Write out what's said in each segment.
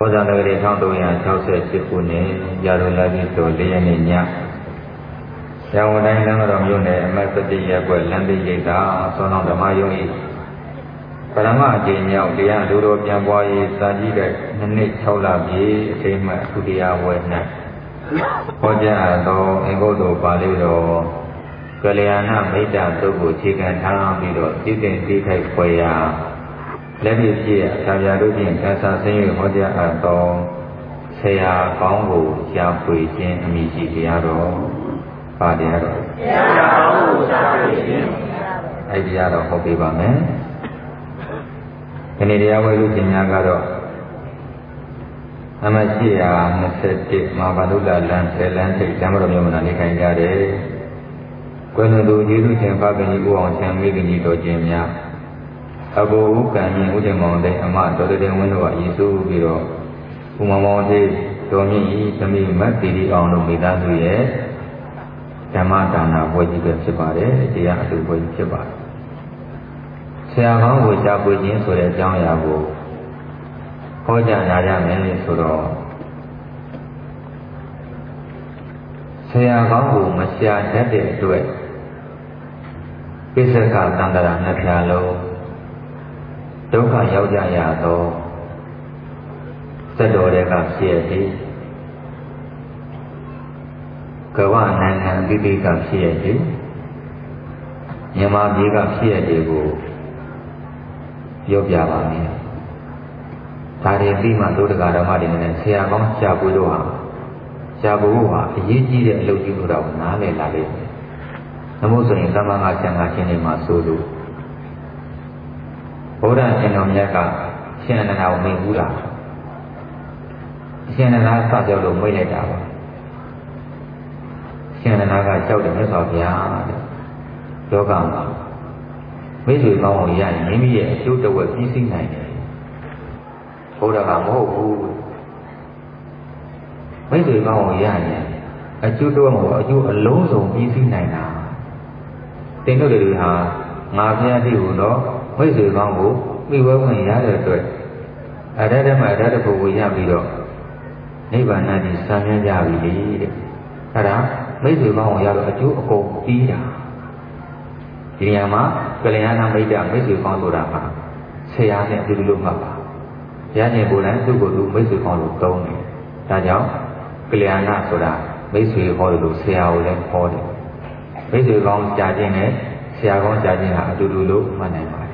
ဇာနဂရီ1368ခုနှစ်ရာဇလာတိတော်4ရက်နေ့ညရန်ကုန်တိုင်းလမ်းတော်မြို့နယ်အမှတ်17ရပ်ကွက်လမ်းတိရိပ်သာသောတော်ဓမ္မယုံ၏ပရမအကျဉ်းရောက်တရားလူတော်ပြန်ပွားရေးစာကြည့်တဲ့နှစ်6လပြည့်အထိမ်းအမှတ်ဒုတိယဝဲ၌ဟောကြားသောအင်္ဂုတ္တပါဠိတော်ကလျာဏမိတ်တာသုတ်ကိုအခြေခံထားပြီးတော့သိသိသိထိုက်ဖွယ်ရာလက်ပြည့်ပြည့်ဆရာတို့ဖြင့်ကစားဆင်းရဲဟောကြားသောဆရာကောင်းကိုရှားဖွေခြင်းအမိရှိတရားတော်ပါတရားတော်ဆရာကောင်းကိုရှားဖွေခြင်းအဲ့ဒီတရားတော်ဟောပေးပါမယ်ဒီနေ့တရားဝဲလူရှင်များကတော့အမှတ်821မာဘာဒုလလမ်း10လမ်းထိပ်ဓမ္မတော်မြို့မှာနေခိုင်ကြတယ်ကွယ်လွန်သူယေရှုရှင်ဖခင်ကြီးဦးအောင်ဆံမိခင်ကြီးတော်ခြင်းများအဘိုးဦးကံရင်ဦးတင်မောင်တဲ့အမတော်တဲ့ဝင်းတို့ကယေရှုပြီးတော့ဦးမောင်မောင်သေးတော်မြင့်ဤသမီးမတ်တီတီအောင်တို့မိသားစုရဲ့ဓမ္မဒါနပွဲကြီးပဲဖြစ်ပါတယ်တရားအတူပွဲကြီးဖြစ်ပါတယ်ဆရာကောင်းကိုကြားပွေခြင်းဆိုတဲ့အကြောင်းအရာကိုဟောကြားနာကြမယ်ဆိုတော့ဆရာကောင်းကိုမရှာတတ်တဲ့အတွက်ပိဿကသံဃာနှစ်ဖြာလုံးဒုက္ခရောက်ကြရသောသတ္တော်တွေကဖြစ်ရသည်ကမ္ဘာနိုင်ငံအသီးသီးကဖြစ်ရသည်မြန်မာပြည်ကဖြစ်ရသည်ကိုပြောပြပါမယ်ဒါတွေပြီးမှဒုဒကာဓမ္မတွေနဲ့ဆရာကောင်းရှားပွေးလို့ဟာရှားပွေးဖို့ဟာအရေးကြီးတဲ့အလုပ်ကြီးလို့တော့နားလည်လာလိမ့်မယ်။သမုဒ္ဒရင်သမငါဆံဃာရှင်တွေမှာဆိုလို့ဘုရားရှင်တော်မြတ်ကရှင်အနန္ဒာကိုမိန့်ဘူးလားရှင်အနန္ဒာစကြောက်လို့မိန့်လိုက်တာပါရှင်အနန္ဒာကကြောက်တယ်မြတ်စွာဘုရားတဲ့လောကမှာမိတ်ဆွေကောင်းကိုရရင်မိမိရဲ့အကျိုးတဝက်ပြီးစီးနိုင်တယ်ဘုရားကမဟုတ်ဘူးမိတ်ဆွေကောင်းကိုရရင်အကျိုးတဝက်ကိုအကျိုးအလုံးစုံပြီးစီးနိုင်တာတင်တို့တွေဟာငါဘုရားတိကိုတော့မိတ်ဆွေကောင်းကိုမိဘဝင်ရတဲ့အတွက်အရတ္တမအရတ္တဘုကိုရပြီးတော့နိဗ္ဗာန်နဲ့ဆံမြန်းကြပြီတဲ့အဲ့ဒါမိတ်ဆွေကောင်းကိုရတော့အကျိုးအကုန်ပြီးတာဒီနေရာမှာကလျာဏမိတ်တာမိတ်ဆွေကောင်းဆိုတာဟာဆရာနဲ့အတူတူလို့မှတ်ပါရခြင်းကိုယ်တိုင်သူ့ကိုယ်သူမိတ်ဆွေကောင်းလို့သုံးတယ်ဒါကြောင့်ကလျာဏဆိုတာမိတ်ဆွေဟောတယ်လို့ဆရာကိုလည်းဟောတယ်မိတ်ဆွေကောင်းကြားခြင်းနဲ့ဆရာကောင်းကြားခြင်းဟာအတူတူလို့မှတ်နိုင်ပါတယ်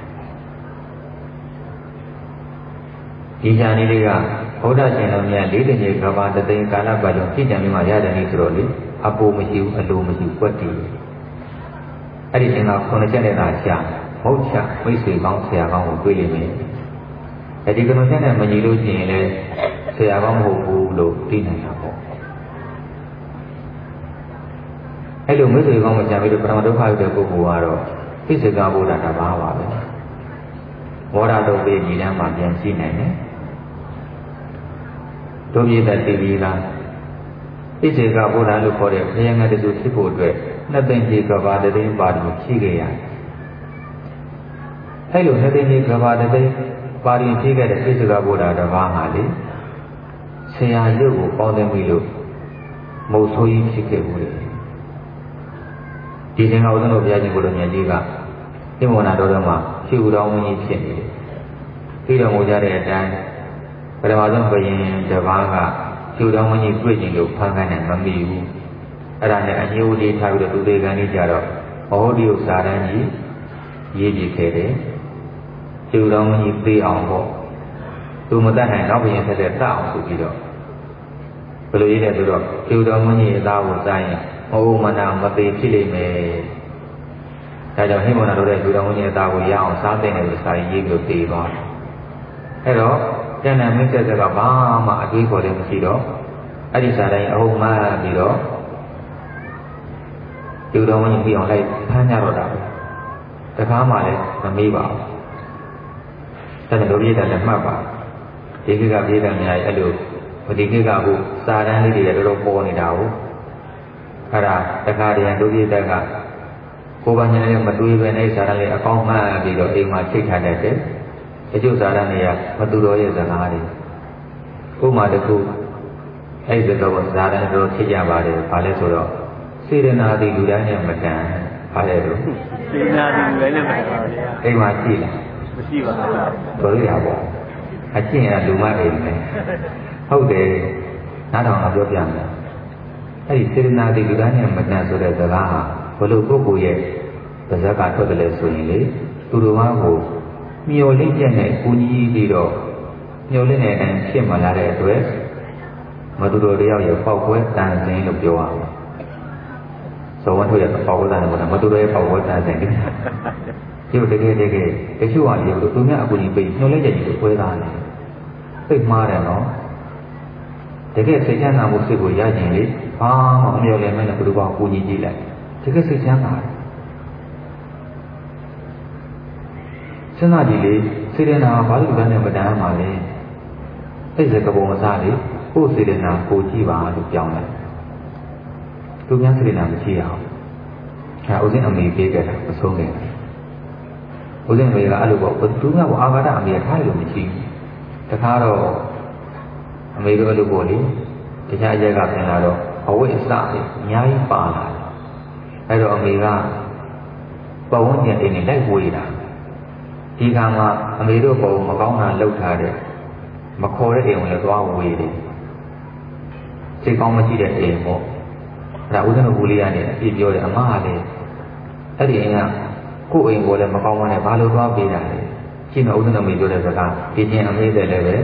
ဒီဉာဏ်လေးတွေကဘုရားရှင်တော်မြတ်၄တည်းကဘာတသိန်းကာလပတ်လုံးသိကြမြမှာရတယ်နေဆိုတော့လေအပူမရှိဘူးအလိုမရှိကွက်တည်အဲ့ဒီသင်္က9ချက်နဲ့သာရှာမဟုတ်ချမိတ်ဆွေကောင်းဆရာကောင်းကိုတွေ့လိမ့်မယ်အဲ့ဒီ9ချက်နဲ့မညီလို့ရှိရင်လည်းဆရာကောင်းမဟုတ်ဘူးလို့သိနိုင်တာပေါ့အဲ့လိုမိတ်ဆွေကောင်းမကြံပြီးတော့ပရမဒုက္ခရောက်တဲ့ပုဂ္ဂိုလ်ကတော့သိစကားဘုရားတပါးပါပဲဘောဓတုတ်ပြီးညီတန်းမှာပြန်ရှိနိုင်တယ်တို့ပြည့်တဲ့သိပြီးလားသိစေကဘုရားလို့ခေါ်တဲ့ဘုရားငါတစုဖြစ်ဖို့အတွက်နှစ်သိမ့်ကြီးကဘာတသိန်းပါတီဖြည့်ခဲ့ရတယ်အဲ့လိုနှစ်သိမ့်ကြီးကဘာတသိန်းပါတီဖြည့်ခဲ့တဲ့သိစေကဘုရားတပါးဟာလေဆရာရုပ်ကိုပေါင်းသိပြီလို့မုတ်ဆိုးကြီးဖြစ်ခဲ့ဘူးလေဒီသင်္ဃဥဒ္ဒနောဘုရားရှင်ကိုယ်တော်မြတ်ကြီးကသိမဝနာတော်တော်မှာဖြူတော်ဝင်းကြီးဖြစ်နေတယ်ပြီးတော်မူကြတဲ့အတိုင်းပထမဆုံးဘုရင်တပါးကဖြူတော်ဝင်းကြီးတွေ့ကျင်လို့ဖန်ခိုင်းတယ်မမီဘူးအဲ့ဒါနဲ့အညိုလေးထားပြီးတော့သူသေးကန်လေးကြတော့ဟောဒီဥစ္စာတန်းကြီးရေးပြခဲ့တယ်ဖြူတော်ဝင်းကြီးသိအောင်ပေါ့သူမတတ်နိုင်တော့ဘုရင်ဆက်တဲ့တတ်အောင်ဆိုပြီးတော့ဘယ်လိုရေးတယ်ဆိုတော့ဖြူတော်ဝင်းကြီးအသားကိုစားရင်ဟိုမနာမသေးဖြစ်လိမ့်မယ်ဒါကြောင့်ဟိမနာတို့တဲ့လူတော်ဝင်ရဲ့အသားကိုရအောင်စားတဲ့နယ်လို့စာရေးပြီးပေးပါအဲ့တော့ကျန်တဲ့မိစ္ဆက်ကဘာမှအတွေးခေါ်လည်းမရှိတော့အဲ့ဒီစာတိုင်းအဟုတ်မှန်ပြီးတော့လူတော်ဝင်ပြီးအောင်လိုက်ဖမ်းကြတော့တာတကားမှလည်းမမေးပါဘူးဒါကြောင့်တို့ပြည်တယ်လည်းမှတ်ပါဒီကိကပြည်တယ်များအဲ့လိုဒီကိကကိုစာတန်းလေးတွေတော်တော်ပေါ်နေတာကိုအဲ့ဒါတခါတည်းတို့ပြည်တက်ကကိုယ်ပိုင်ဉာဏ်နဲ့မတွေးပဲနဲ့ဇာတ်လေးအကောင်းမှန်ပြီးတော့အိမ်မှာချိတ်ထားတတ်တယ်။အကျိုးဇာတ်တွေကမတူတော်ရဲ့စကားတွေဥမာတစ်ခုအဲ့ဒီတော့ဇာတန်တော်ဖြစ်ကြပါတယ်ဘာလဲဆိုတော့စေရနာတိလူတိုင်းနဲ့မတန်ဘာလဲတော့စေရနာတိလူတိုင်းနဲ့မတန်ပါဗျာအိမ်မှာရှိလားမရှိပါဘူးတော်ရရပါအကျင့်ရလူမအိမ်ပဲဟုတ်တယ်နားထောင်ပြောပြမယ်အဲ့ဒီစေရနာတိလူတိုင်းနဲ့မတန်ဆိုတဲ့စကားဟာဘလို့ပုဂ္ဂိုလ်ရဲ့ပါဇက်ကထွက်တယ်လဲဆိုရင်လေသူတို့ကကိုမျော်လင့်ချက်နဲ့ကိုကြီးပြီးတော့မျော်လင့်တဲ့အတိုင်းဖြစ်မှလာတဲ့အတွက်မတူတော်တယောက်ရဲ့ပေါက်ပွဲတန်စင်လို့ပြောရအောင်ဇောဝန်ထုတ်ရဲ့ပေါက်ပွဲတန်တယ်မတူတော်ရဲ့ပေါက်ပွဲတန်စင်ဒီလိုတကယ်တချို့ဟာဒီလိုသူများအကူကြီးပြီးမျော်လင့်ချက်ကြီးကိုပွဲသားတယ်သိမှားတယ်နော်တကယ်စိတ်ချမ်းသာမှုစိတ်ကိုရကျင်လေဘာမှမမျော်လင့်မဲနဲ့ဘယ်လိုပါအကူကြီးကြည့်လိုက်တကယ်စိတ်ချမ်းသာတယ်စဉ်းစားကြည့်လေစေရနာဘာလို့လည်းမတန်းမှာလဲအဲ့ဒီကပုံမစားလေကိုယ်စေရနာကိုကြည့်ပါလို့ပြောင်းလိုက်သူများစေရနာမရှိအောင်အဲဦးစင်းအမေပေးခဲ့တာမဆုံးခဲ့ဘူးဦးစင်းအမေကအဲ့လိုပေါ့သူကအာဃာတအမေထားလို့မရှိဘူးတခါတော့အမေတို့အဲ့လိုပေါ့လေတခြားအရက်ကပြင်လာတော့အဝိအစအများကြီးပါလာတယ်အဲ့တော့အမေကပဝန်းကျင်အိမ်နဲ့လိုက်ဝေးတာဒီကမှာအမေတို့ပုံမကောင်းတာလှုပ်ထားတဲ့မခေါ်တဲ့အိမ်ကိုလည်းသွားဝေးတယ်စိတ်ကောင်းမရှိတဲ့အိမ်ပေါ့အဲ့ဒါဦးဇင်းတို့ဘူးလေးကနေအပြည့်ပြောတယ်အမကလည်းအဲ့ဒီအိမ်ကကိုယ့်အိမ်ကိုလည်းမကောင်းမနဲ့ဘာလို့သွားပေးတာလဲရှင်းတော့ဦးဇင်းတို့မေပြောတဲ့စကားဒီချင်းအမေတဲ့လည်းပဲ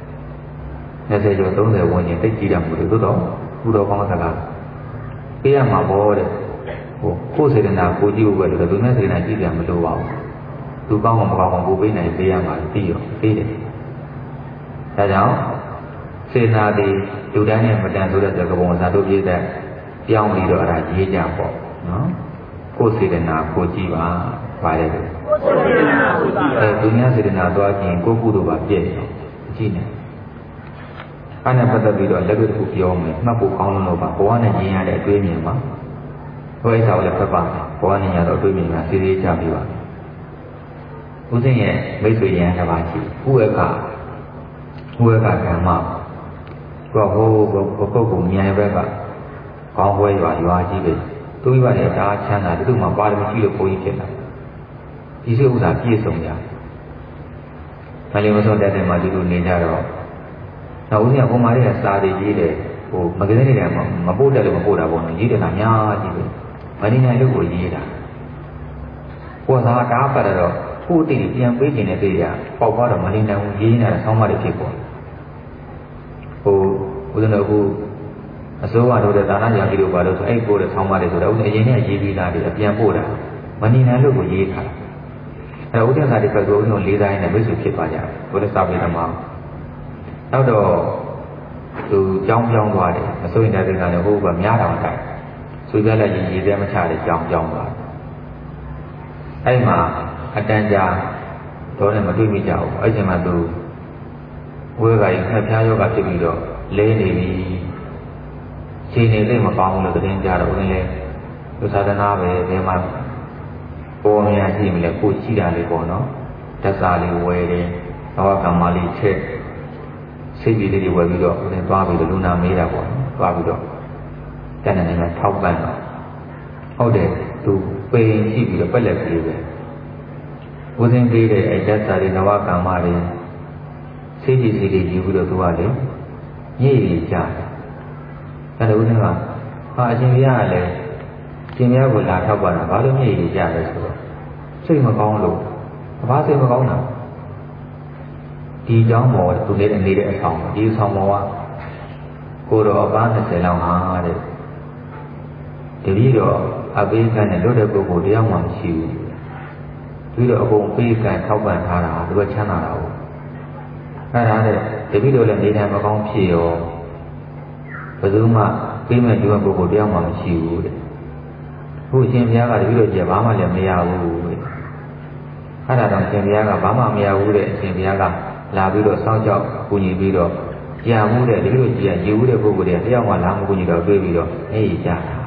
20ကျော်30ဝန်းကျင်တိတ်ကြည့်ရမှုတွေသို့တော့ဘူးတော်ကောင်းစကားပေးရမှာပေါ့တဲ့ဟိုကိုယ်စေတနာကိုကြည့်ဖို့ပဲလို့သူနဲ့စေတနာကြည့်ကြမလို့ပါဘူးသူကောင်းမှမကောင်းမှကိုပေးနိုင်ပေးရမှာသိရောသိတယ်ဒါကြောင့်စေနာတိလူတိုင်းနဲ့မတန်ဆိုတဲ့ကပုံစံတို့ပြည့်တဲ့ပြောင်းပြီးတော့အဲ့ဒါရေးကြပေါ့နော်ကိုယ်စေတနာကိုကြည့်ပါပါတယ်ကိုယ်စေတနာကိုကြည့်ပါသူများစေတနာသွားခြင်းကိုယ်ကုသိုလ်ပါပြည့်တယ်ကြည့်နေအဲ့နဲ့ပတ်သက်ပြီးတော့လက်တွေ့တစ်ခုပြောမယ်မှတ်ဖို့ကောင်းလို့ပါဘဝနဲ့ရင်းရတဲ့အတွေ့အမြင်ပါဘဝအိစာကိုလည်းဖတ်ပါဘဝနဲ့ရတော့အတွေ့အမြင်ကစီးစီးကြပြီးပါဦးစင်းရဲ့မိတ်ဆွေရန်တစ်ပါးရှိဥက္ကဓမ္မကိုဟိုပုဂ္ဂိုလ်ဉာဏ်ဘက်ကကောင်းဝဲရွာကြီးပဲသူ့ဘက်နဲ့ဒါချမ်းသာသူ့မှာပါရမီရှိလို့ဘုန်းကြီးဖြစ်လာဒီစိတ်ဥစ္စာပြည့်စုံကြမလေးမဆုံးတဲ့မှာဒီလိုနေကြတော့နောက်ဦးစင်းကဘုံမာရီကစာတွေရေးတယ်ဟိုမကလေးတွေကမပို့တယ်လို့မပို့တာပေါ့နော်ရေးတယ်ကညာကြီးပဲမနေနိုင်လို့ကိုရေးတာကိုယ်သာတားပတ်တော့ကိုယ်တည်ပြန်ပေးခြင်းနဲ့တည်းရပေါက်သွားတော့မနေနိုင်ဘူးရေးနေတာဆောင်းမတွေဖြစ်ပေါ်ဟိုဦးဇင်းတို့အခုအစိုးရတို့တဲ့ဒါနညာကြီးတို့ပါလို့ဆိုအဲ့ပို့တဲ့ဆောင်းမတွေဆိုတော့ဦးဇင်းအရင်ကရေးပြီးသားတွေအပြန်ပို့တာမနေနိုင်လို့ကိုရေးထားအဲ့ဦးဇင်းစာတွေဖက်ဆိုဦးဇင်းလေးစားရင်းနဲ့မိတ်ဆွေဖြစ်သွားကြတယ်ဘုရားစာပေသမားနောက်တော့သူကြောင်းပြောင်းသွားတယ်အစိုးရတဲ့ကလည်းဟိုကများတောင်တိုက်ဆွေးပြလိုက်ရင်ရေးသေးမချတဲ့ကြောင်းပြောင်းသွားအဲ့မှာအတန်ကြာတော့လည်းမတွေ့မိကြဘူးအဲ့ချိန်မှာသူဝဲကကြီးခက်ဖျားယောဂဖြစ်ပြီးတော့လဲနေပြီခြေနေလေးမကောင်းဘူးလို့သတင်းကြတော့ဦးလည်းလူသာသနာပဲဘယ်မှာပေါ်နေရရှိမလဲကိုရှိတာလေးပေါ့နော်တက်စာလေးဝဲတယ်ဘာဝကမ္မလေးချက်စိတ်ကြီးလေးတွေဝဲပြီးတော့ဦးလည်းသွားပြီးတော့လူနာမေးတာပေါ့သွားပြီးတော့တန်တယ်နဲ့ထောက်ပံ့တော့ဟုတ်တယ်သူပိန်ရှိပြီးတော့ပက်လက်ပြေးပဲဦးစင်းပေးတဲ့အဲ့တက်စာတွေနဝကမ္မတွေစိတ်ကြီးယူပြီးတော့သူကလေညစ်ရကြတယ်အဲ့ဒါဦးစင်းကဟာအရှင်ဘုရားကလည်းရှင်ဘုရားကိုလာထောက်ပါတာဘာလို့ညစ်ရကြလဲဆိုတော့စိတ်မကောင်းလို့ဘာစိတ်မကောင်းတာဒီเจ้าမော်သူလည်းနေတဲ့အဆောင်ဒီအဆောင်မော်ကကိုတော်အပန်း30လောက်ဟာတဲ့တတိတော့အပိကနဲ့လွတ်တဲ့ပုဂ္ဂိုလ်တယောက်မှမရှိဘူးပြီးတော့အကုန်ပေးကံထောက်ပံ့ထားတာသူကချမ်းသာတာဟုတ်အဲ့ဒါနဲ့တတိတော့လည်းနေတိုင်းမကောင်းဖြစ်ရောဘယ်သူမှပေးမဲ့ဒီပုဂ္ဂိုလ်တယောက်မှမရှိဘူးတဲ့ခုအရှင်ဘုရားကတတိတော့ကြဘာမှလည်းမရဘူးတဲ့အဲ့ဒါတော့အရှင်ဘုရားကဘာမှမရဘူးတဲ့အရှင်ဘုရားကလာပြီးတော့စောင့်ကြောက်ကူညီပြီးတော့ကြာမှုတဲ့တတိတော့ကြာရေဦးတဲ့ပုဂ္ဂိုလ်တွေတယောက်မှလာမကူညီတော့ပြေးပြီးတော့အေးကြာတာ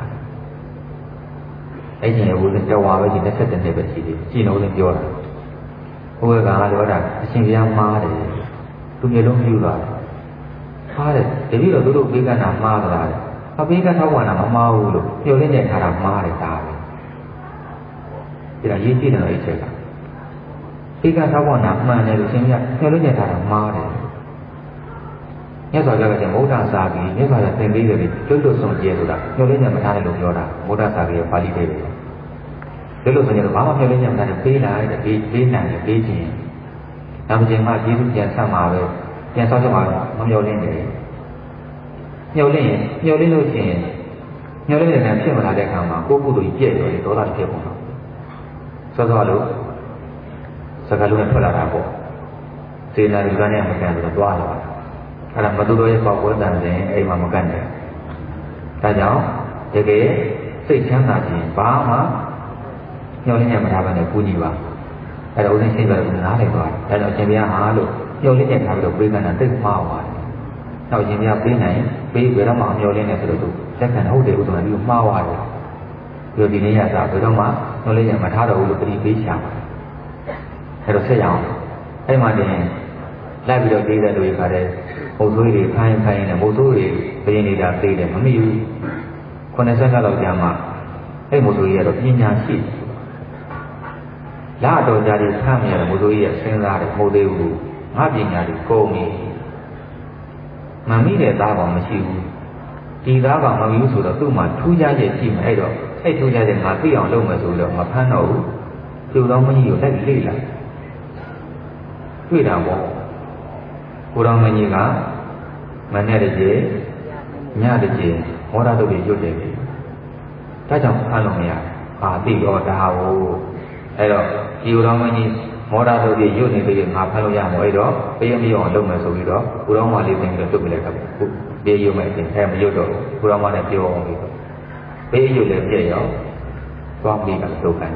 အဲ့ဒီဘုရားတော်ဝါပဲဒီ22နှစ်ပဲရှိသေးတယ်ကြည်နှုံးနဲ့ပြောတာဘုရားကတော့ဒါအရှင်ဘုရားမားတယ်သူမျိုးလုံးပြုသွားတယ်ဟာတဲ့တပည့်တော်တို့ပေးကနာမှားသလားအပေးကထောက်ဝါနာမမှားဘူးလို့ညှို့လင်းနေထားတာမှားတယ်ဒါပဲဒါရေးကြည့်တယ်အဲ့ချက်ကပေးကထောက်ဝါနာမှန်တယ်လို့ရှင်ပြညှို့လင်းနေထားတာမှားတယ်မြတ်စွာဘုရားကမௌဒ္ဒစာကြီးမြတ်စွာဘုရားသင်ပေးတယ်ကျွတ်လွတ်ဆုံးကျဲဆိုတာညှို့လင်းနေမထားတယ်လို့ပြောတာမௌဒ္ဒစာကြီးရဲ့ပါဠိတွေပဲကျွတ်လွတ်ဆုံးကျဲတော့ဘာမှညှို့လင်းနေမထားတယ်ပေးလိုက်တဲ့ပေးနိုင်တယ်ပေးခြင်းနောက်တစ်ချိန်မှကျေးဇူးပြန်ဆက်မှာပဲပြန်ဆောက်ချက်မှာမမျှော်လင့်တယ်ညှို့လင်းလို့ရှိရင်ညှို့လင်းနေတဲ့ဖြစ်မလာတဲ့အခါမှာကိုယ့်ကုသိုလ်ကြီးပြည့်တယ်ဒေါသဖြစ်ပုံတော့စောစောလို့စကားလုံးနဲ့ထွက်လာတာပေါ့စေနာဒီကနေ့မကန်တော့တွားလာတာအဲ့ဒါမတူတော်ရဲ့ပေါက်ပွဲတန်စဉ်အိမ်မှာမကန်တယ်ဒါကြောင့်တကယ်စိတ်ချမ်းသာခြင်းဘာမှညှို့လင်းနေမထားဘဲနဲ့ပူညီပါအဲ့ဒါဦးဇင်းရှင်းပြလို့နားလည်သွားတယ်အဲ့တော့အရှင်ဘုရားဟာလို့ညှို့လင်းနေထားပြီးတော့ပြေးကနာသိမှားသွားတယ်နောက်ရှင်ဘုရားပေးနိုင်ပေးဘယ်တော့မှညှို့လင်းနေဆိုတော့သူလက်ခံဟုတ်တယ်ဥဒ္ဒနာပြီးမှားသွားတယ်ပြီးတော့ဒီနေ့ရတာဘယ်တော့မှညှို့လင်းနေမထားတော့ဘူးလို့ပြပေးချာအဲ့တော့ဆက်ရအောင်အဲ့မှာတင်လိုက်ပြီးတော့ဒေးတဲ့လူတွေခါတဲ့မုတ်ဆိုးတွေခိုင်းနေမုတ်ဆိုးတွေပြင်းနေတာသေးတယ်မမိဘူး90လောက်ကြာမှအဲ့မုတ်ဆိုးကြီးကတော့ပညာရှိလာတော်ကြတဲ့ဆမ်းမြဲမိုးတို့ရဲ့စဉ်းစားတယ်မဟုတ်သေးဘူးငါပညာတွေကုန်ပြီမမိတဲ့သားကောင်မရှိဘူးဒီသားကောင်မမိဘူးဆိုတော့သူ့မှာထူးခြားချက်ရှိမယ်အဲ့တော့အဲ့ထူးခြားချက်ငါသိအောင်လုပ်မယ်ဆိုတော့မဖမ်းတော့ဘူးကျုပ်တော်မကြီးကိုလိုက်လေ့လာတွေ့တာပေါ့ကိုတော်မကြီးကမနဲ့တည်းညတည်းမောဒတုတ်တွေရွတ်တယ်ပြီဒါကြောင့်ဖမ်းလို့မရသိတော့ဒါဟိုအဲ့တော့ဒီဥတော်မကြီးမောဒတုတ်ကြီးရွတ်နေသေးငါဖမ်းလို့ရမှာအဲ့တော့ဘယမရအောင်လုပ်မယ်ဆိုပြီးတော့ဥတော်မလေးသိပြီးတော့တွတ်ပြလိုက်တာပေါ့ဟုတ်ပြေရွတ်မယ်အချင်းအဲမရွတ်တော့ဥတော်မနဲ့ပြောအောင်ပြီးတော့ဘေးရွတ်လည်းပြည့်ရောသွားပြီးတော့လုပ်ခိုင်း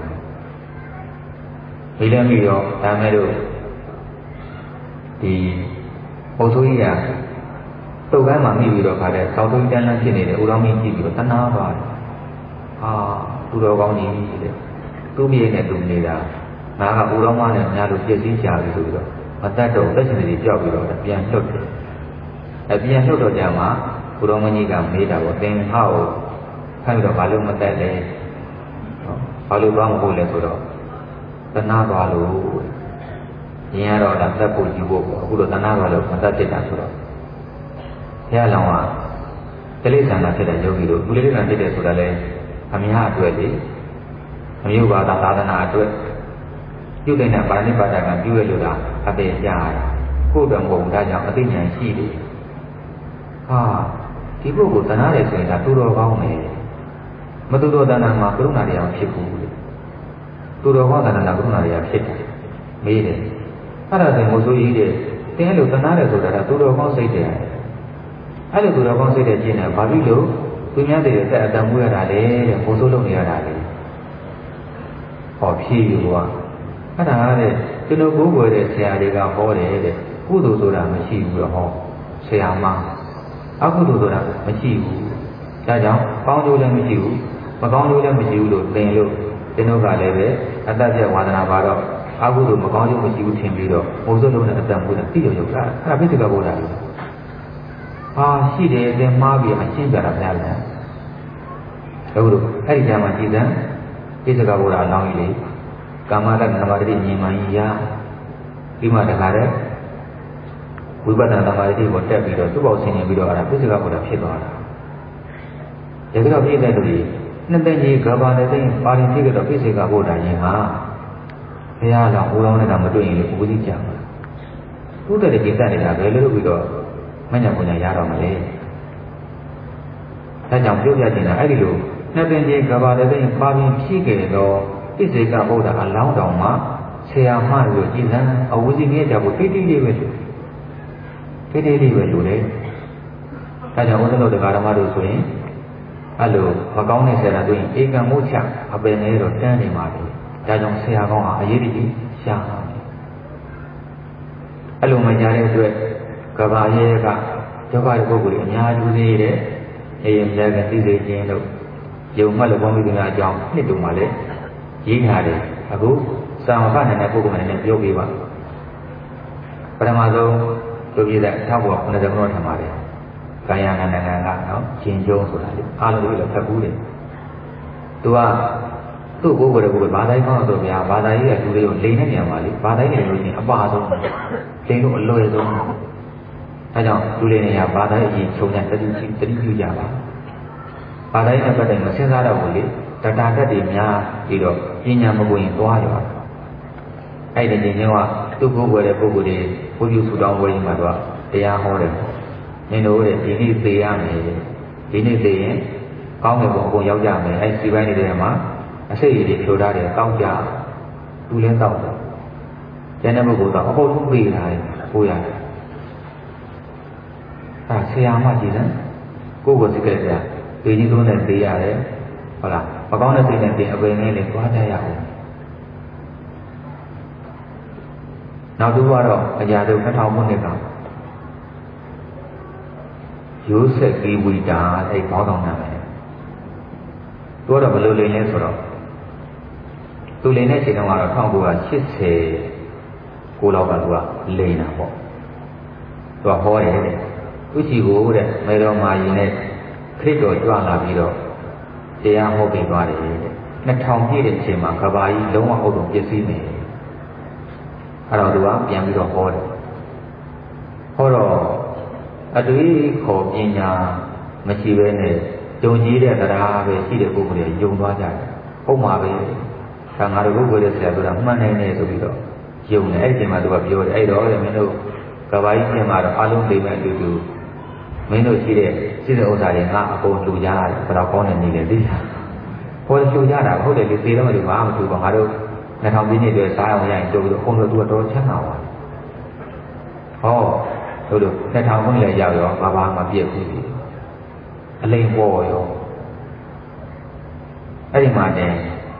ဒီလည်းပြီးတော့ဒါမဲ့တို့ဒီဟိုဆိုကြီးကတုတ်ကမ်းမှာမိပြီးတော့ခါတဲ့သောက်တုံးတန်းတန်းဖြစ်နေတဲ့ဥတော်မကြီးကြည့်ပြီးတော့တနာသွားတယ်သူတော်ကောင်းကြီးတဲ့သူ့မြေနဲ့သူနေတာငါကဥတော်မနဲ့များလို့ပြည့်စည်ကြပြီဆိုပြီးတော့မတတ်တော့လက်ရှင်တွေကြောက်ပြီးတော့ပြန်လှုပ်တယ်ပြန်လှုပ်တော့ကြမှာဥတော်မကြီးကမေးတာပေါ့သင်ဟောက်ခိုင်းပြီးတော့ဘာလို့မတတ်လဲဘာလို့သွားမဟုတ်လဲဆိုတော့တနာသွားလို့ရင်းရတော့ဒါသက်ဖို့ယူဖို့ပေါ့အခုတော့တနာသွားလို့မတတ်ဖြစ်တာဆိုတော့ဘုရားလောင်းကတိရိစ္ဆာန်ဖြစ်တဲ့ယောဂီတို့သူတိရိစ္ဆာန်ဖြစ်တယ်ဆိုတာလဲအများအတွက်လေအမျိုးဘာသာသာသနာအတွက်ပြုတဲ့နဲ့ပါဠိပါဒကပြုရလို့လားအပေကြားရကိုယ်တော်မဟုတ်ဒါကြောင့်အသိဉာဏ်ရှိတယ်ဒီပုဂ္ဂိုလ်တနာတယ်ဆိုရင်ဒါသူတော်ကောင်းတယ်မသူတော်တဏ္ဍာမှာကရုဏာတရားဖြစ်ဘူးသူတော်ကောင်းတဏ္ဍာကရုဏာတရားဖြစ်တယ်မေးတယ်အဲ့ဒါဆိုမို့ဆိုကြီးတဲ့တင်းလို့တနာတယ်ဆိုတာကသူတော်ကောင်းစိတ်တယ်အဲ့လိုသူတော်ကောင်းစိတ်တဲ့ကျင့်တယ်ဘာဖြစ်လို့သူများတွေတက်အတန်မွေးရတာလေတဲ့မို့ဆိုလုပ်နေရတာလေဖြည့်ယူကအဲ့ဒါကတဲ့ကျွန်တော်ကိုယ်ွယ်တဲ့ဆရာတွေကဟောတယ်တဲ့ကုသိုလ်ဆိုတာမရှိဘူးတော့ဟောဆရာမအကုသိုလ်ဆိုတာမရှိဘူးဒါကြောင့်ကောင်းကျိုးလည်းမရှိဘူးမကောင်းကျိုးလည်းမရှိဘူးလို့သင်လို့ကျွန်တော်ကလည်းပဲအတ္တပြဝါဒနာပါတော့အကုသိုလ်မကောင်းကျိုးမရှိဘူးထင်ပြီးတော့မိုးစုံလုံးနဲ့အတ္တမှုနဲ့သိရရုပ်လားအဲ့ဒါပိဋကဗုဒ္ဓလေရှိတယ်သင်မှားပြီးအရှင်းပြတာများလားအခုတော့အဲ့ဒီညမှာကြည်စံပိဋကဗုဒ္ဓအလောင်းကြီးလေကာမတက္ကနမတိညီမှန်ကြီးရာဒီမှာတခါတည်းဝိပဿနာသမာဓိကိုတက်ပြီးတော့သူ့ပေါင်းဆင်ញင်ပြီးတော့အဲ့ဒါပိဋကဗုဒ္ဓဖြစ်သွားတာဒါကြောင့်ပြည့်တဲ့လူကြီးနှစ်သိန်းကြီးကဘာနဲ့သိရင်ပါရင်ဖြစ်ကြတော့ပိဋကဗုဒ္ဓကြီးဟာဘုရားတော်ဘုရားနဲ့တော့မတွေ့ရင်လည်းဥပဒိကြမှာသူ့တဲ့ကိစ္စတွေကဘယ်လိုလုပ်ပြီးတော့မညာပညာရတော့မလဲဒါကြောင့်ပြောပြချင်တာအဲ့ဒီလိုနှစ်သိန်းကြီးကဘာနဲ့သိရင်ပါရင်ဖြစ်ကြတော့ပိဋကဗုဒ္ဓအလောင်းတော်မှာဆရာမတို့ကြည်စံအဝစီမြဲကြဖို့တိတိလေးပဲလို့တိတိလေးပဲလို့လေဒါကြောင့်ဘုရားတော်တရားဓမ္မတို့ဆိုရင်အဲ့လိုမကောင်းတဲ့ဆရာတို့ရင်ဧကံမို့ချအပင်နဲ့တော့တန်းနေပါလေဒါကြောင့်ဆရာကောင်းဟာအရေးကြီးရှားအဲ့လိုမကြတဲ့အတွက်ကဘာရဲကဒုက္ခတဲ့ပုဂ္ဂိုလ်တွေအများကြီးသေးတယ်အေးမြတ်ကသိစေခြင်းတို့ယုံမှတ်လို့ပေါင်းပြီးတဲ့အကြောင်းနှစ်တုံးပါလေရေးထားတယ်အခုစာမဖတ်နိုင်တဲ့ပုဂ္ဂိုလ်တွေနဲ့ပြောပြပါပထမဆုံးပြောပြတဲ့အထောက်ပေါ်90ခုထံပါတယ်ကာယနာနိုင်ငံကနော်ရှင်ကျုံဆိုတာလေအားလုံးတွေလည်းဖတ်ဘူးတယ်သူကသူ့ကိုယ်ကိုယ်ကိုယ်ဘာသာရေးကောင်းတော့ဗျာဘာသာရေးကလူတွေကိုလိန်တဲ့နေရာမှာလေဘာသာရေးနေလို့ချင်းအပါဆုံးလိန်လို့အလွယ်ဆုံးဒါကြောင့်လူတွေနေရာဘာသာရေးအရင်ခြုံတဲ့တတိပြုကြပါဘာသာရေးနဲ့ပတ်သက်မစဉ်းစားတော့ဘူးလေတတာတက်တွေများပြီးတော့ပညာမကိုရင်သွားရောအဲ့ဒီချိန်ကသူ့ကိုယ်ကိုယ်တဲ့ပုဂ္ဂိုလ်တွေဘုရားဆူတောင်းပွဲကြီးမှာတော့တရားဟောတယ်နင်တို့တဲ့ဒီနေ့သေရမယ်ဒီနေ့သေရင်ကောင်းတဲ့ဘုံအကုန်ရောက်ကြမယ်အဲ့ဒီပိုင်းတွေမှာအစိတ်ရည်တွေဖြိုထားတယ်တောက်ကြသူလည်းတောက်တယ်ကျန်တဲ့ပုဂ္ဂိုလ်တော့အဟုတ်ဆုံးပြေးလာတယ်ကိုရတယ်အဲဆရာမကြည့်တယ်ကိုယ်ကိုစိတ်ကလေးပြပေကြီးသုံးနဲ့သေးရတယ်ဟုတ်လားမကောင်းတဲ့စိတ်နဲ့ပြင်အပင်လေးလေးသွားကြရအောင်နောက်တစ်ခုကတော့အရာတို့2000ခုနှစ်ကရိုးဆက်ကြီးဝိတာအဲ့ဘောင်းတော်နာမယ်သူကတော့ဘယ်လိုလိန်လဲဆိုတော့သူလိန်တဲ့ချိန်တုန်းကတော့1980ကိုလောက်ကသူကလိန်တာပေါ့သူကဟောတယ်တဲ့သူချီကိုတဲ့မေတော်မာရင်နဲ့ခရစ်တော်ကြွလာပြီးတော့တရားဟောပေးသွားတယ်တဲ့2000ပြည့်တဲ့အချိန်မှာကဘာကြီးလုံးဝအုပ်တော့ပြည့်စည်နေတယ်အဲ့တော့သူကပြန်ပြီးတော့ဟောတယ်ဟောတော့အတွေ့ခေါ်ပညာမရှိဘဲနဲ့ကြုံကြီးတဲ့တရားပဲရှိတဲ့ပုဂ္ဂိုလ်တွေယုံသွားကြတယ်ဟုတ်မှာပဲဒါငါတို့ပုဂ္ဂိုလ်တွေဆရာဆိုတာမှန်နိုင်တယ်ဆိုပြီးတော့ယုံတယ်အဲ့ဒီချိန်မှာသူကပြောတယ်အဲ့တော့မင်းတို့ကဘာကြီးပြင်မှာတော့အလုံးသိမဲ့အတူတူမင်းတို့ရှိတဲ့ဥစ္စာတွေငါအကုန်လူကြရတယ်ဘယ်တော့ကောင်းနေနေလဲသိလားဟောလူကြတာဟုတ်တယ်လေသေတော့မလို့ဘာမှမထူပါငါတို့2000ပြည့်နှစ်တွေစားအောင်ရရင်တို့ပြီးတော့အုံးတို့သူကတော့ချမ်းသာပါဟောတို့2000ခုလည်းရောက်ရောဘာမှမပြည့်ဘူးအလိမ်ပေါ်ရောအဲ့ဒီမှာတင်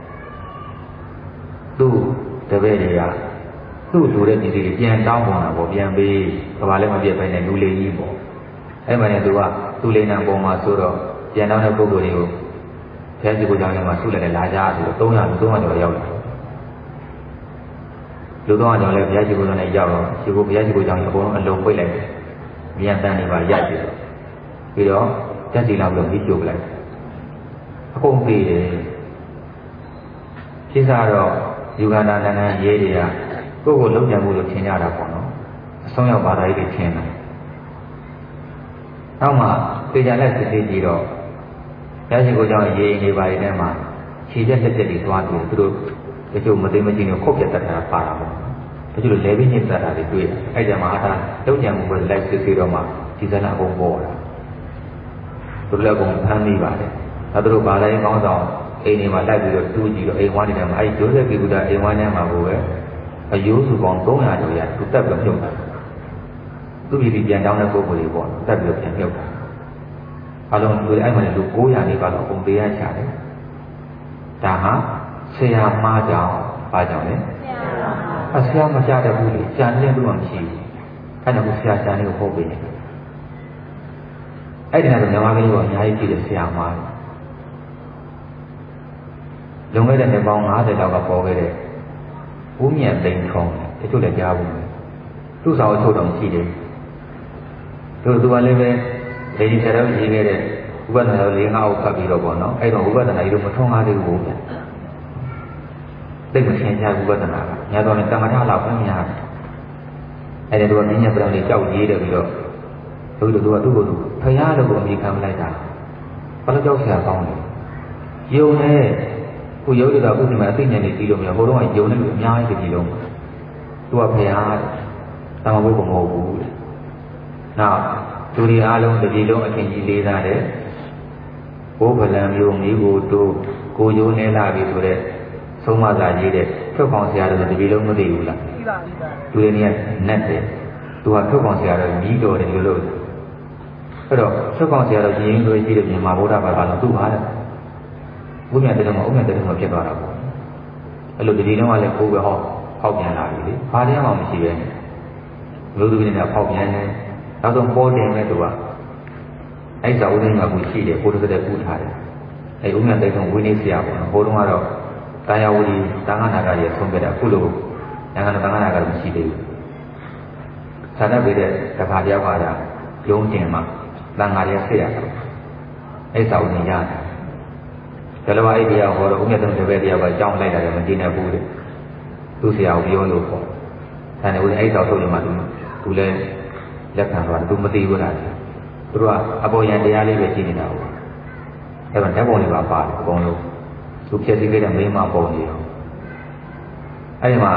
သူ့တပည့်တွေကသူ့လူတဲ့ဒီတွေပြန်တောင်းပေါ်တာပေါ့ပြန်ပေးကဘာလည်းမပြည့်ပဲနဲ့လူလေးကြီးပေါ့အဲ့မှာလည်းသူကသူ့လိန်နာပေါ်မှာဆိုတော့ပြန်တောင်းတဲ့ပုဂ္ဂိုလ်တွေကိုဘုရားရှိခိုးကြောင်းထဲမှာဆုလည်းလာကြဆိုတော့300ကျော်ရောက်လာလူ300ကျော်လည်းဘုရားရှိခိုးကြောင်းနဲ့ရောက်တော့ရှိခိုးဘုရားရှိခိုးကြောင်းအကုန်လုံးအလုံးပိတ်လိုက်တယ်မြန်တန်းနေပါရိုက်ပြီးတော့တက်စီလောက်လို့ပြီးကျုပ်လိုက်အကုန်ပြေးတယ်ဖြစ်စားတော့ယူဂန္ဓာနိုင်ငံရေးတွေကကိုယ့်ကိုလုံးကြံမှုလို့ထင်ကြတာပေါ့နော်အဆုံးရောက်ပါတာကြီးတွေထင်တယ်နောက်မှသေချာလက်စစ်သေးကြည့်တော့ရရှိကိုကြောင့်ရေးနေပါတဲ့ထဲမှာခြေချက်လက်ချက်တွေသွားပြီးသူတို့တချို့မသိမချင်းကိုခုတ်ပြတ်တတ်တာပါတာပေါ့တချို့လဲပြီးညစ်တတ်တာတွေတွေ့တယ်အဲ့ကြမှာအတာလုံးကြံမှုပဲလက်စစ်သေးတော့မှဒီစနအကုန်ပေါ်လာသူလည်းအကုန်ဖမ်းမိပါတယ်နောက်သူတို့ဘာလဲကောင်းဆောင်အိမ်တွေမှာလိုက်ပြီးတော့တူးကြည့်တော့အိမ်ဝါးတွေထဲမှာအဲ့ဂျိုးဆက်ကိကုဒအိမ်ဝါးထဲမှာကိုပဲအယိုးစုပေါင်း300ကျော်ရသူတက်ပြီးမြုပ်တာသူပြည်ပြန်တောင်းတဲ့ပုဂ္ဂိုလ်တွေပေါ့တက်ပြီးပြန်မြုပ်တာအလုံးသူအဲ့မှာလည်းလူ900နေပါတော့အကုန်ပေးရချတယ်ဒါဟာဆရာမကြောင့်ဘာကြောင့်လဲဆရာမကြားတဲ့ဘူးလေကြံနေလို့မရှိဘူးအဲ့ဒါကိုဆရာကြံနေကိုဟောပေးတယ်အဲ့ဒီကတော့မြန်မာပြည်ကအများကြီးပြည်တဲ့ဆရာမလွန်ခဲ့တဲ့နှစ်ပေါင်း50လောက်ကပေါ်ခဲ့တဲ့ဦးမြတ်သိန်းထုံးတချို့လည်းကြားဘူးသူ့ဆောင်အချို့တော့ရှိတယ်သူကလည်းပဲဒေဒီဆရာတော်ရေးခဲ့တဲ့ဥပဒနာလေးငါ့ကိုဖတ်ပြီးတော့ပေါ့နော်အဲ့တော့ဥပဒနာကြီးတော့မထုံးကားသေးဘူးဗျသိမရှင်းကြဥပဒနာကညာတော်နဲ့တမထလောက်ပဲများတယ်အဲ့ဒါတော့နင်းညပြတော်လေးကြောက်ရေးတယ်ပြီးတော့သူ့ကိုဖယားလို့ကိုအမိခံလိုက်တာဘာလို့ကြောက်ဆရာကောင်းလဲယုံနဲ့ခုရုပ်ရတော့ခုဒီမှာအသိဉာဏ်နဲ့ပြီးလို့မရဟိုတော့ယုံနေလို့အများကြီးတည်လုံးသူကဖယားတာမဘုတ်ကမဟုတ်ဘူးနောက်သူတွေအားလုံးတည်လုံးအထင်ကြီးလေးစားတယ်ဘိုးဗလံမျိုးမိကိုတို့ကိုယုံနေလာပြီဆိုတော့သုံးမသာကြီးတဲ့ထုတ်ကောင်ဆရာတို့တည်လုံးမသိဘူးလားသိပါသူတွေเนี่ยနတ်တယ်သူကထုတ်ကောင်ဆရာတို့မြည်တော်တယ်လို့အဲ့တော့ထုတ်ကောင်ဆရာတို့ရင်းသွေးကြီးတဲ့မြန်မာဗုဒ္ဓဘာသာတော့သူ့ပါတဲ့ဘုရားတရားမှာဥပ္ပတရားမှာဖြစ်သွားတာပေါ့အဲ့လိုတည်လုံးကလည်းကိုယ်ပဲဟောက်ပြန်လာပြီလေဘာတရားမှမရှိပဲလူသူတွေနဲ့ဖောက်ပြန်တယ်နောက်ဆုံးပေါ်တယ်မဲ့သူကအဲ့ဇာဥဒိမှာကိုရှိတယ်ဘုရားတဲ့ပူထားတယ်အဲ့ဥက္ကဋ္ဌတိတ်ဆုံးဝိနည်းဆရာပေါ့နော်ဘုရားကတော့တာယာဝတီသံဃာနာဂရဲ့ဆုံးဖြတ်တာအခုလိုနိုင်ငံတော်သံဃာနာဂမရှိသေးဘူးသာသနာ့ပြည်တဲ့တခါတယောက်ကရုံးတင်မှာတန်ဃာရဲ့ဆက်ရအဲ့စာအုပ်နေရတယ်ဒါလည်းအဲ့ဒီဟောတော့ဦးမြတ်ဆုံးတပည့်တရားကကြောင်းလိုက်တာလည်းမကြည့်နိုင်ဘူးတဲ့သူဆရာကိုပြောလို့ပေါ့ဒါနဲ့ဦးအဲ့စာအုပ်ထုတ်နေမှသူလည်းလက်ခံသွားတယ်သူမသိဘူးလားသူတို့ကအပေါ်ယံတရားလေးပဲကြည့်နေတာဟုတ်အဲ့တော့ဓာတ်ပုံတွေပါပါတယ်အကုန်လုံးသူဖြည့်ဆည်းခဲ့တဲ့မိမပုံတွေအဲ့ဒီမှာ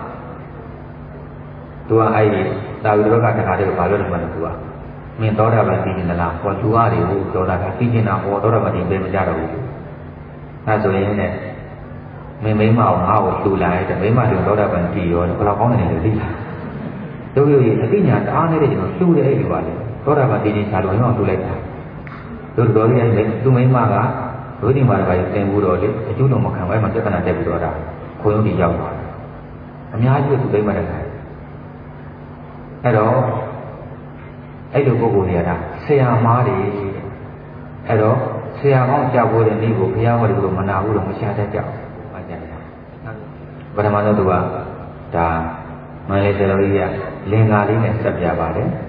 သူကအဲ့ဒီတာဝိတ္တဘက်ကတခါတည်းဘာလို့လဲမလဲသူကမင်းသောတာပန်သိနေလားဟောသူကတွေကိုသောတာကသိနေတာဟောသောတာပန်သိပေးမကြတော့ဘူးအဲ့ဆိုရင်လည်းမင်းမိမအောင်ငါ့ကိုလှူလိုက်တဲ့မိမတွေသောတာပန်သိရောဘယ်လောက်ကောင်းတယ်လဲသိလားတို့ရည်အသိဉာဏ်တအားနေတဲ့ကျွန်တော်လှူတယ်အဲ့ဒီပါလေသောတာပန်သိနေချာလို့တော့လှူလိုက်တာတို့တော်လေးအဲ့သူမိမကဒုတိယမှာလည်းသင်ဘူးတော့လေအကျိုးတော်မခံဘူးအဲ့မှာပြဿနာတက်ပြီးတော့တာခွန်ရုံးကြီးရောက်သွားတယ်အများကြီးသူသိမှတယ်အဲ့တော့အဲ့လိုပုဂ္ဂိုလ်တွေကဆရာမားတွေအဲ့တော့ဆရာကောင်းကြောက်ဖို့တဲ့နေ့ကိုဘုရားဟောတယ်လို့မနာဘူးတော့မရှာတတ်ကြဘူး။ဘာကြလဲ။ပထမဆုံးသူကဒါမန္တလေးဆရာတော်ကြီးကလင်္ကာလေးနဲ့ဆက်ပြပါတယ်။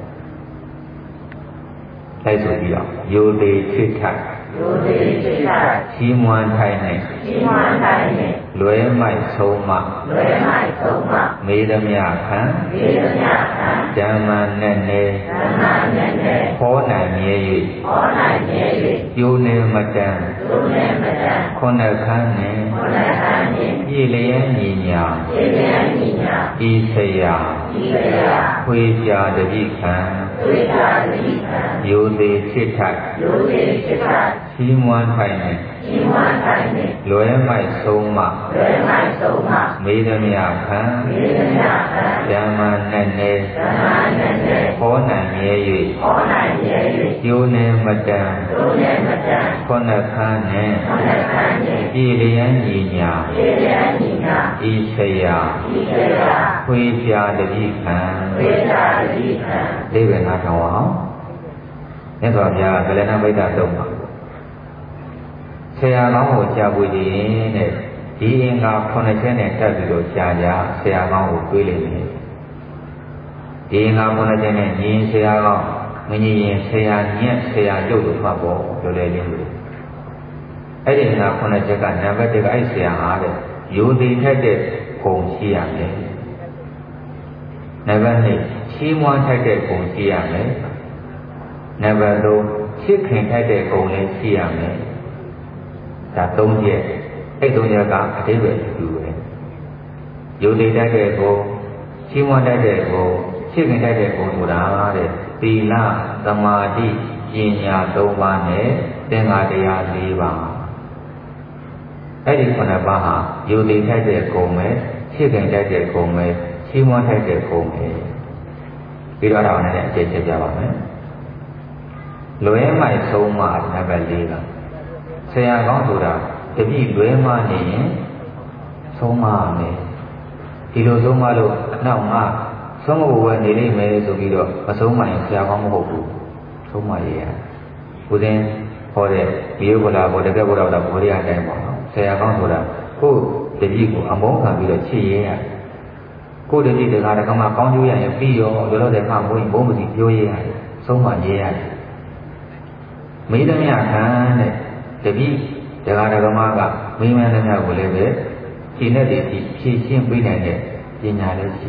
လိုက်ဆိုပြီးတော့ယိုသေးချစ်ထိုက်ချီးမွမ်းထိုင်နေလွယ်မိုက်ဆုံးမမေးသမျှခံဓမ္မနဲ့နေခေါ်နိုင်မြဲ၍ကျိုးနေမတန်ခုနှစ်ခန်းနဲ့ပြည်လျက်ညီညာဤဆရာခွေကြတတိခံယိုသေးချစ်ထိုက်ချီးမွမ်းထိုင်နေလွယ်မိုက်ဆုံးမမေးသမျှခံဓမ္မနဲ့နေခေါ်နိုင်မြဲ၍ကျိုးနေမတန်ခုနှစ်ခန်းနဲ့ပြည်လျက်ညီညာဤဆရာခွေကြတတိခံဒီပဲနားထောင်အောင်မြတ်စွာဘုရားကလည်းနာမိတ်တာသုံးပါဆရာကောင်းကိုကြားပွေခြင်းတဲ့ဒီအင်္ဂါ9ချက်နဲ့တက်ပြီးတော့ကြားကြဆရာကောင်းကိုတွေးလိမ့်မယ်ဒီအင်္ဂါ9ချက်နဲ့ညီဆရာကောင်းမညီရင်ဆရာညက်ဆရာကျုပ်တို့ဖတ်ဖို့ပြောလဲခြင်းလို့အဲ့ဒီအင်္ဂါ9ချက်ကနံပါတ်1ကအဲ့ဆရာဟာတဲ့ယိုသိထက်တဲ့ဂုဏ်ရှိရမယ်နံပါတ်2ချီးမွမ်းထိုက်တဲ့ဂုဏ်ရှိရမယ်နံပါတ်3ချစ်ခင်ထိုက်တဲ့ဂုဏ်လည်းရှိရမယ်ဒါ3ချက်အဲ့3ချက်ကအတိပ္ပယ်တူပဲယုံသိတတ်တဲ့ကိုချီးမွမ်းတတ်တဲ့ကိုချစ်ခင်တတ်တဲ့ကိုဆိုတာတဲ့သီလသမာဓိပညာ3ပါးနဲ့သင်္ဃာတရား4ပါးအဲ့ဒီ9ပါးဟာယုံသိတတ်တဲ့ကိုပဲချစ်ခင်တတ်တဲ့ကိုပဲချီးမွမ်းတတ်တဲ့ကိုပဲပြီးတော့တော့လည်းအကျဉ်းချက်ပြပါမယ်လွယ်မိုက်ဆုံးမနံပါတ်4ကဆရာကောင်းဆိုတာတပည့်လွဲမနေရင်ဆုံးမမယ်ဒီလိုဆုံးမလို့အနောက်မှာဆုံးမဖို့ပဲနေလိမ့်မယ်ဆိုပြီးတော့မဆုံးမရင်ဆရာကောင်းမဟုတ်ဘူးဆုံးမရရဦးဇင်းဟောတဲ့ဒီယုဂလာဘောတကယ်ဘုရားတော်ဘောရအတိုင်းပေါ့နော်ဆရာကောင်းဆိုတာကိုယ်တပည့်ကိုအမုန်းခံပြီးတော့ချစ်ရဲရကိုယ်တပည့်တကားတကမှကောင်းကျိုးရရင်ပြီးရောလောလောဆယ်မှမဟုတ်ရင်ဘုံမစီပြောရဲရတယ်ဆုံးမရဲရတယ်မေးသမျှခံတဲ့တပည့်တရားဓမ္မကမိမန်းသမျှကိုလည်းပဲခြေနဲ့တည်းဖြည့်ရှင်းပေးနိုင်တဲ့ပညာလည်းရှိ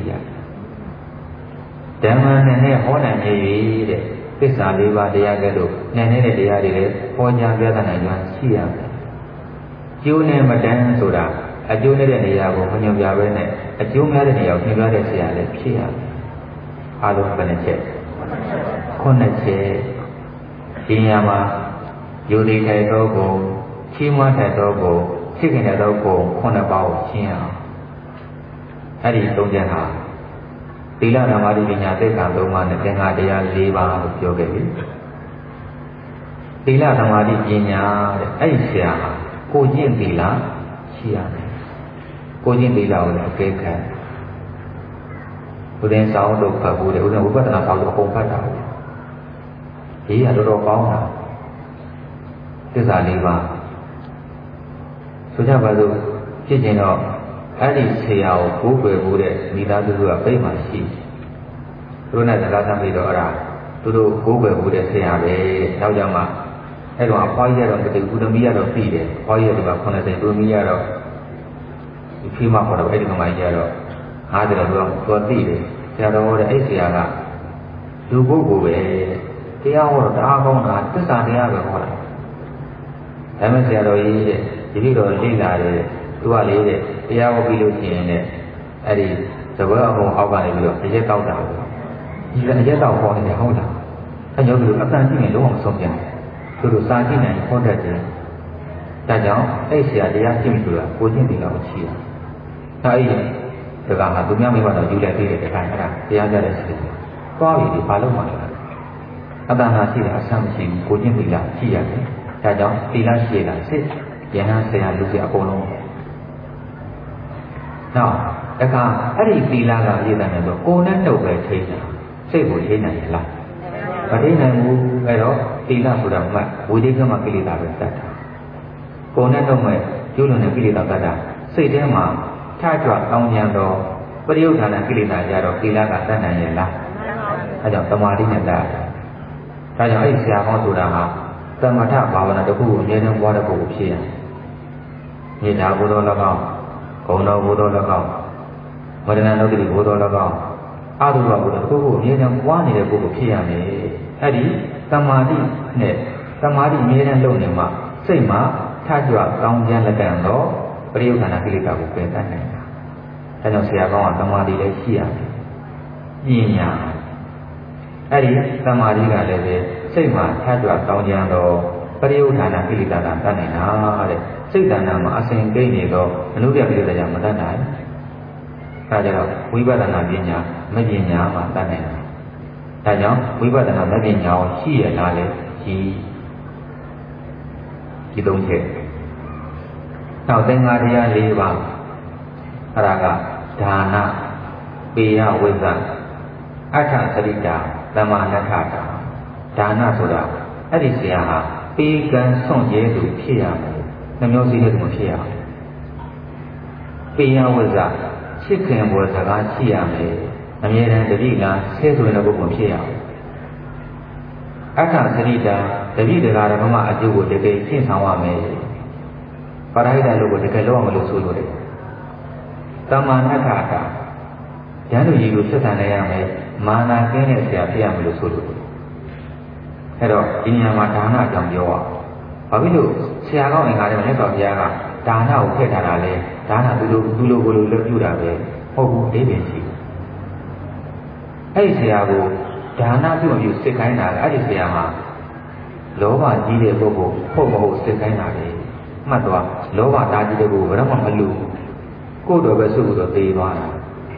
ရတယ်ဓမ္မနဲ့ဟောနိုင်ရည်တဲ့သစ္စာ၄ပါးတရားကဲ့သို့နိုင်တဲ့တရားတွေလည်းဟောကြားပြသနိုင်ကြရှိရမယ်ကျိုးနဲ့မတန်းဆိုတာအကျိုးနဲ့တဲ့နေရာကိုမညွှန်ပြဘဲနဲ့အကျိုးများတဲ့နေရာကိုညွှန်ပြတဲ့ဆရာလည်းဖြစ်ရမယ်အားလုံးဘယ်နှချက်9ချက်ဒီနေရာမှာယူသိထိုင်သောကိုချီးမွမ်းထိုင်သောကိုချစ်ခင်တဲ့သောကို9ပါးကိုရှင်းအောင်အဲ့ဒီ3ချက်ဟာသီလဓမ္မတိပညာသိက္ခာ3ပါးနဲ့သင်္ဃာတရား4ပါးလို့ပြောခဲ့ပြီသီလဓမ္မတိပညာတဲ့အဲ့ဒီဆရာဟာကိုကျင့်သီလရှိရမယ်ကိုကျင့်သီလကိုလည်းအကဲခတ်ဘုရင်ဆောင်တို့ဖတ်ဖို့တဲ့ဥဒ္ဒဝိပဿနာဆောင်တို့အကုန်ဖတ်တာဒီကတော်တော်ကောင်းတာသစ္စာ၄ပါးဆိုကြပါစို့ဖြစ်ခြင်းတော့အဲ့ဒီဆရာကိုကိုးကွယ်ဖို့တဲ့မိသားစုကပြိမှရှိသူတို့နဲ့စကားဆမ်းပြီးတော့အဲ့ဒါသူတို့ကိုယ်ပဲဟိုတဲ့ဆရာပဲနောက်ကြမှာအဲ့တော့အဖွားကြီးကတော့တကယ်ဦးသမီးကတော့ပြီးတယ်အဖွားကြီးက80တူမီကတော့ဒီဖေးမခေါ်တော့အဲ့ဒီကောင်မကြီးကတော့50တော့သိတယ်ဆရာတော်တဲ့အဲ့ဆရာကလူပုဂ္ဂိုလ်ပဲတရားဟောတော့တအားကောင်းတာသစ္စာတရားပဲဟောတာဒါပေမဲ့ဆရာတော်ကြီးတဲ့ဒီလိုတော့လေ့လာတယ်သူကလေတဲ့တရားဟောပြီးလို့ရှိရင်လည်းအဲ့ဒီသဘောအကုန်အောက်ကနေပြီးတော့အရက်တောက်တာပေါ့ဒီလည်းအရက်တောက်ဟောနေဟုတ်လားအဲကြောင့်ဒီလိုအတန်ကြည့်ရင်လုံးဝမဆုံးပြန်သူတို့စာကြည့်နိုင်ဟောတတ်တယ်ဒါကြောင့်အဲ့ဆရာတရားကြည့်ပြီဆိုတာကိုချင်းတင်တော့ရှိတာဒါအဲ့ဒီကဟာသူများမိဘတော့ယူလိုက်သေးတယ်တခါအဲ့ဒါတရားကြတဲ့စိတ်သွားပြီဒီဘာလို့မှလဲအတ္တနာရှိတာအဆမ်းမရှိဘူးကိုချင်းသီလရှိရတယ်ဒါကြောင့်သီလရှိတာစိတ်ဉာဏ်ဆရာလူကြီးအကုန်လုံးနောက်တခါအဲ့ဒီသီလကရည်တတ်တယ်ဆိုကိုယ်နဲ့တုပ်ပဲထိနေတာစိတ်ကိုထိနိုင်ရလားမထိနိုင်ဘူးအဲ့တော့သီလဆိုတာမှဝိသေကမကိလေသာပဲတတ်တာကိုယ်နဲ့တုပ်မဲ့ကျူးလွန်တဲ့ကိလေသာတတ်တာစိတ်ထဲမှာထကြွတောင်းကြံတော့ပရိယုဌာဏကိလေသာကြတော့သီလကတတ်နိုင်ရလားအဲကြောင့်သမာဓိနဲ့တတ်တာဒါကြောင့်အဲ့ဒီဆရာကောင်းဆိုတာဟာသမထဘာဝနာတစ်ခုကိုအမြဲတမ်းပွားတဲ့ပုဂ္ဂိုလ်ဖြစ်ရမြေတာဘုသော၎င်းဂုဏတော်ဘုသော၎င်းဝဒနာနုတ္တိဘုသော၎င်းအာသုဘဘုသောတစ်ခုကိုအမြဲတမ်းပွားနေတဲ့ပုဂ္ဂိုလ်ဖြစ်ရမယ်အဲ့ဒီသမာဓိနဲ့သမာဓိအမြဲတမ်းလုပ်နေမှစိတ်မှာထကြွကောင်းကျမ်းလက်တန်တော့ပရိယုဌာဏကိလေသာကိုပယ်တတ်နိုင်တာအဲကြောင့်ဆရာကောင်းကသမာဓိလည်းရှိရမယ်ပညာအဲ့ဒီသမာဓိကလည်းပဲစိတ်မှာထကြွကောင်းကျမ်းတော့ပရိယုဌာဏကိလေသာကတတ်နိုင်တာတဲ့စိတ်တဏ္ဍာမှာအစဉ်ကိန်းနေတော့အနုတ္တကိလေသာကြောင့်မတတ်နိုင်အဲဒါကြောင့်ဝိပဿနာပညာမပညာမှာတတ်နိုင်တာဒါကြောင့်ဝိပဿနာမပညာကိုရှိရလားလေရှိဒီသုံးချက်နောက်သင်္ဃာတရား၄ပါးအဲ့ဒါကဒါနပေယဝိဇ္ဇအဋ္ဌသတိတာသမာနထတာဒါနဆိုတာအဲ့ဒီဆရာဟာပေကံဆွန့်ကျဲသူဖြစ်ရမယ်နှမျိုးစည်းတဲ့သူမဖြစ်ရဘူးပေယဝိဇ္ဇချစ်ခင်ဘောစကားရှိရမယ်အမြဲတမ်းတတိလားဆဲဆိုတဲ့ပုဂ္ဂိုလ်ဖြစ်ရအောင်အဋ္ဌသတိတာတတိတရားဓမ္မအကျိုးကိုတကယ်ရှင်းဆောင်ရမယ်ပရိဒတ်လို့ကိုတကယ်လုပ်အောင်လို့ဆိုလို့တယ်တမ္မာနထတာဉာဏ်တို့ရည်ကိုဆက်ဆံနိုင်ရမယ်မာနာကင်းတဲ့ဆရာဖြစ်ရမယ်လို့ဆိုလို့တယ်အဲ့တော့ဒီနေရာမှာဒါနအကြောင်းပြောရဘာဖြစ်လို့ဆရာကောင်းအင်္ဂါတွေမြတ်စွာဘုရားကဒါနကိုထည့်ထားတာလဲဒါနသူလိုကိုလိုလွတ်ပြတာပဲဟုတ်ဘူးအသေးပဲရှိအဲ့ဒီဆရာကိုဒါနပြုံပြုစစ်ခိုင်းတာအဲ့ဒီဆရာမှာလောဘကြီးတဲ့ပုဂ္ဂိုလ်ဟုတ်မဟုတ်စစ်ခိုင်းတာလေမှတ်သွားလောဘတာကြီးတဲ့ပုဂ္ဂိုလ်ဘယ်တော့မှမလူကိုယ်တော်ပဲစုလို့တော့သေသွားတာ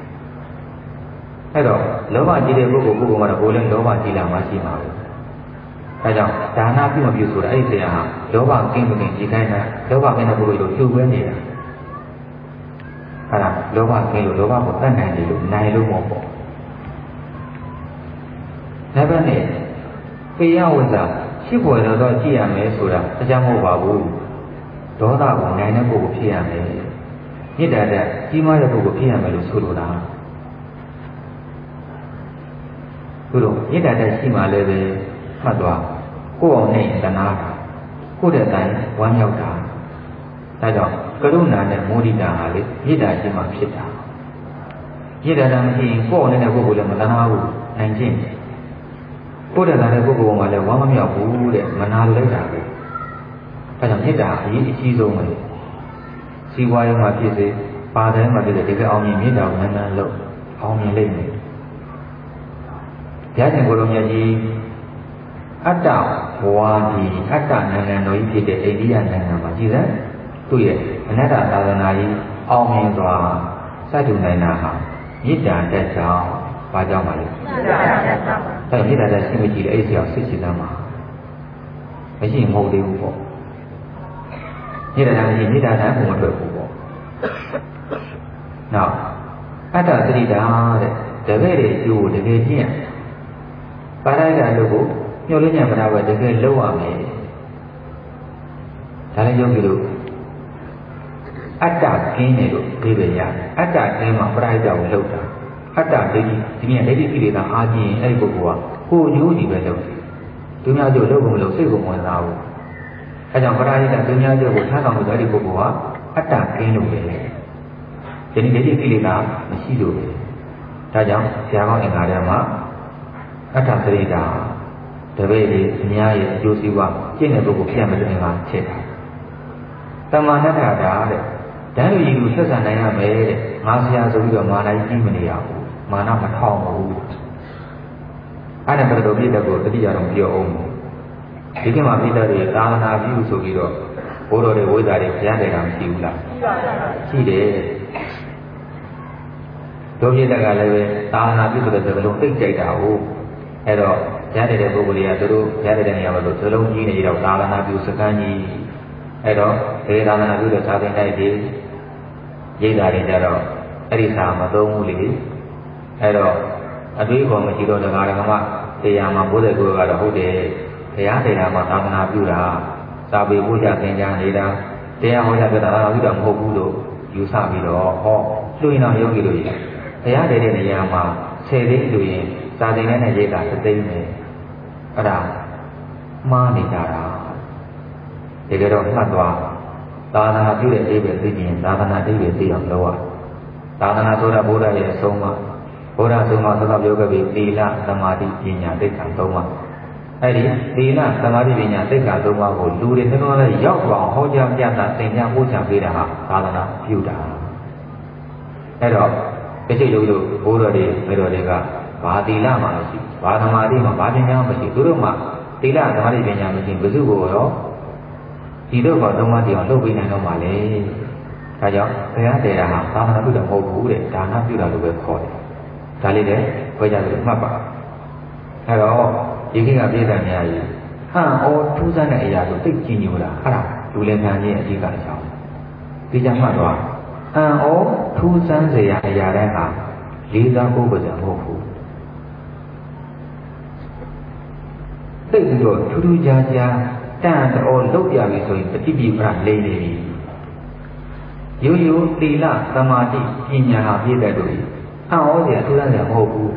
အဲ့တော့လောဘကြီးတဲ့ပုဂ္ဂိုလ်ကတော့ဘိုးလည်းလောဘကြီးလာမှရှိမှာပဲအဲကြောင့်ဒါနပြုမပြုဆိုတာအဲ့ဒီဆရာဟာလောဘကင်းမကင်းကြီးခိုင်းတာလောဘကင်းတဲ့ပုဂ္ဂိုလ်ကိုကျုပ်ပဲနေတာအဲ့ဒါလောဘကင်းလို့လောဘကိုတတ်နိုင်တယ်လို့နိုင်လို့မဟုတ်ဘူးဒါပဲနဲ့ပေယဝိဇ္ဇရှိဖွယ်တော့ကြည့်ရမယ်ဆိုတာအကြောင်းမဟုတ်ပါဘူးဒေါသကိုနိုင်တဲ့ပုဂ္ဂိုလ်ဖြစ်ရမယ်မေတ္တာတဲ့ကြီးမားတဲ့ပုဂ္ဂိုလ်ဖြစ်ရမယ်လို့ဆိုလိုတာသူတို့မေတ္တာတဲ့ရှိမှလည်းပဲမှတ်သွားကိုယ်အောင်နဲ့တနာတာကိုယ်တဲ့တိုင်ဝမ်းမြောက်တာဒါကြောင့်ကရုဏာနဲ့မုဒိတာဟာလေမေတ္တာရှိမှဖြစ်တာမေတ္တာတမ်းမရှိရင်ကိုယ်အောင်တဲ့ပုဂ္ဂိုလ်လည်းမတနာဘူးနိုင်ခြင်းကိုယ်တဲ့တဲ့ပုဂ္ဂိုလ်မှလည်းဝမ်းမမြောက်ဘူးတဲ့မနာလိုက်တာပဲဒါကြောင့်မေတ္တာအရေးအကြီးဆုံးပဲစီဝါရေးမှာဖြစ်စေပါတိုင်းမှာဖြစ်စေတကယ်အောင်မြင်မေတ္တာကိုနန်းနန်းလုပ်အောင်မြင်လိမ့်မယ်ဘုရားရှင်ကိုယ်တော်မြတ်ကြီးအတ္တဝါဒီအတ္တနိုင်ငံတော်ကြီးဖြစ်တဲ့အိန္ဒိယနိုင်ငံမှာကြည်စမ်းသူ့ရဲ့အနတ္တသာသနာကြီးအောင်မြင်စွာစတင်နိုင်တာဟာမေတ္တာတက်ကြောင်းဘာကြောင့်ပါလဲမေတ္တာတက်ကြောင့်ပါမေတ္တာတက်ရှိမကြည့်လေအဲ့ဒီအောင်စိတ်ချမ်းသာမှာမရှိမဟုတ်သေးဘူးပေါ့မေတ္တာတက်ရှိမေတ္တာတက်ဘုံမတွေ့ဘူးပေါ့နောက်အတ္တသတိတာတဲ့တပည့်တွေကျိုးတကယ်ကျင့်ပါရဒလို့ကိုညှို့လင်းညံ့မနာပဲတကယ်လုပ်ရမယ်ဒါလည်းယုံကြည်လို့အတ္တကင်းတယ်လို့ပြောပြရတယ်အတ္တကင်းမှာပရိဒတ်ကိုလုပ်တာအတ္တဒိဋ္ဌိဒီနေ့ဒိဋ္ဌိကိလေသာအားကြီးရင်အဲ့ဒီပုဂ္ဂိုလ်ကကိုယ်ကျိုးကြီးပဲလုပ်တယ်သူများကျိုးလုပ်ကုန်မလို့စိတ်ကိုဝင်စားဘူးအဲကြောင့်ပရာဟိတသူများကျိုးကိုထားဆောင်လို့အဲ့ဒီပုဂ္ဂိုလ်ကအတ္တကင်းလို့ပဲဒီနေ့ဒိဋ္ဌိကိလေသာမရှိလို့ပဲဒါကြောင့်ဆရာကောင်းအင်္ဂါထဲမှာအတ္တသရိတာတပည့်တွေအများရဲ့အကျိုးစီးပွားကျင့်တဲ့ပုဂ္ဂိုလ်ပြန်မတင်ပါချက်တာတမဏတ္ထာတာတဲ့တန်းလူကြီးကိုဆက်ဆံနိုင်ရမယ်တဲ့ငါဆရာဆိုပြီးတော့မာနကြီးမနေရဘူးမာနမထောင်ဘူးအဲ့ဒါကတော့ပြည့်တဲ့ကိုတတိယတော့ပြောအောင်ဒီကမှာပြည့်တဲ့တွေသာသနာပြုဆိုပြီးတော့ဘိုးတော်တွေဝိဇ္ဇာတွေဘုရားတွေကမရှိဘူးလားရှိတယ်တို့ပြည့်တဲ့ကလည်းပဲသာသနာပြုဆိုတဲ့စကားလုံးသိကြိုက်တာဟုတ်အဲ့တော့ရတဲ့ပုဂ္ဂိုလ်တွေကတို့ရတဲ့နေရာမှာတို့စလုံးကြီးနေကြတော့သာသနာပြုစကမ်းကြီးအဲ့တော့ဒီသာသနာပြုတဲ့စာသင်တိုက်တွေရိပ်သာတွေကြတော့အဲ့ဒီစာမသုံးဘူးလေအဲ့တော့အတွေးခေါ်မရှိတော့တရားဓမ္မတရားမှာ99ကတော့ဟုတ်တယ်တရားတရားမှာသာသနာပြုတာစာပေပို့ချသင်ကြားနေတာတရားဟောကြားပြတာသာပြုတာမဟုတ်ဘူးလို့ယူဆပြီးတော့ဟောလူရင်တော်ယောဂီတို့ရဲ့တရားတဲ့နေရာမှာ10သိန်းလူရင်စာသင်တဲ့ရိပ်သာ3သိန်းပဲအဲ့ဒါမှားနေကြတာတကယ်တော့မှတ်သွားသာသနာပြုတဲ့အိဗေသိခြင်းသာသနာအိဗေသိအောင်လုပ်ရသာသနာဆိုတာဘုရားရဲ့အဆုံးအမဘုရားဆုံးမသတ်ပြောခဲ့ပြီးသီလသမာဓိပညာသိက္ခာ၃ပါးအဲ့ဒီသီလသမာဓိပညာသိက္ခာ၃ပါးကိုလူတွေတော်တော်လေးရောက်သွားအောင်ဟောကြားပြသသင်ကြားပို့ချပေးတာဟာသာသနာပြုတာအဲ့တော့တချို့လူတို့ဘိုးတော်တွေမေတော်တွေကဘာသီလမှမရှိဘာသမာဓိမှဘာပညာမှမရှိသူတို့မှသီလသမာဓိပညာမရှိဘယ်သူကိုရောဒီတော့ကသုံးပါးတရားလုပ်ပေးနိုင်တော့မှလေဒါကြောင့်ဘုရားတရားဟာသာသနာပြုတာမဟုတ်ဘူးတဲ့ဒါနပြုတာလို့ပဲခေါ်တယ်ဒါလေးလည်းဝေကြတယ်မှတ်ပါအဲ့တော့ဒီကိကပြည့်စုံနေရည်ဟန်အောထူးဆန်းတဲ့အရာကိုသိကြည့်ညိုတာအဲ့ဒါလူလင်ခံခြင်းအဓိကအကြောင်းဒီကြောင့်မှတ်သွားဟန်အောထူးဆန်းစရာအရာတိုင်းဟာလေးစားဖို့ပဲမဟုတ်ဘူးသိပြီးတော့ထူးထူးခြားခြားတန်တော်လုတ်ပြပြီဆိုရင်ပฏิပိပ္ပလိမ့်နေပြီရိုးရိုးသီလသမာဓိပညာဟာပြည့်တဲ့တို့အံ့ဩစရာထူးဆန်းစရာမဟုတ်ဘူး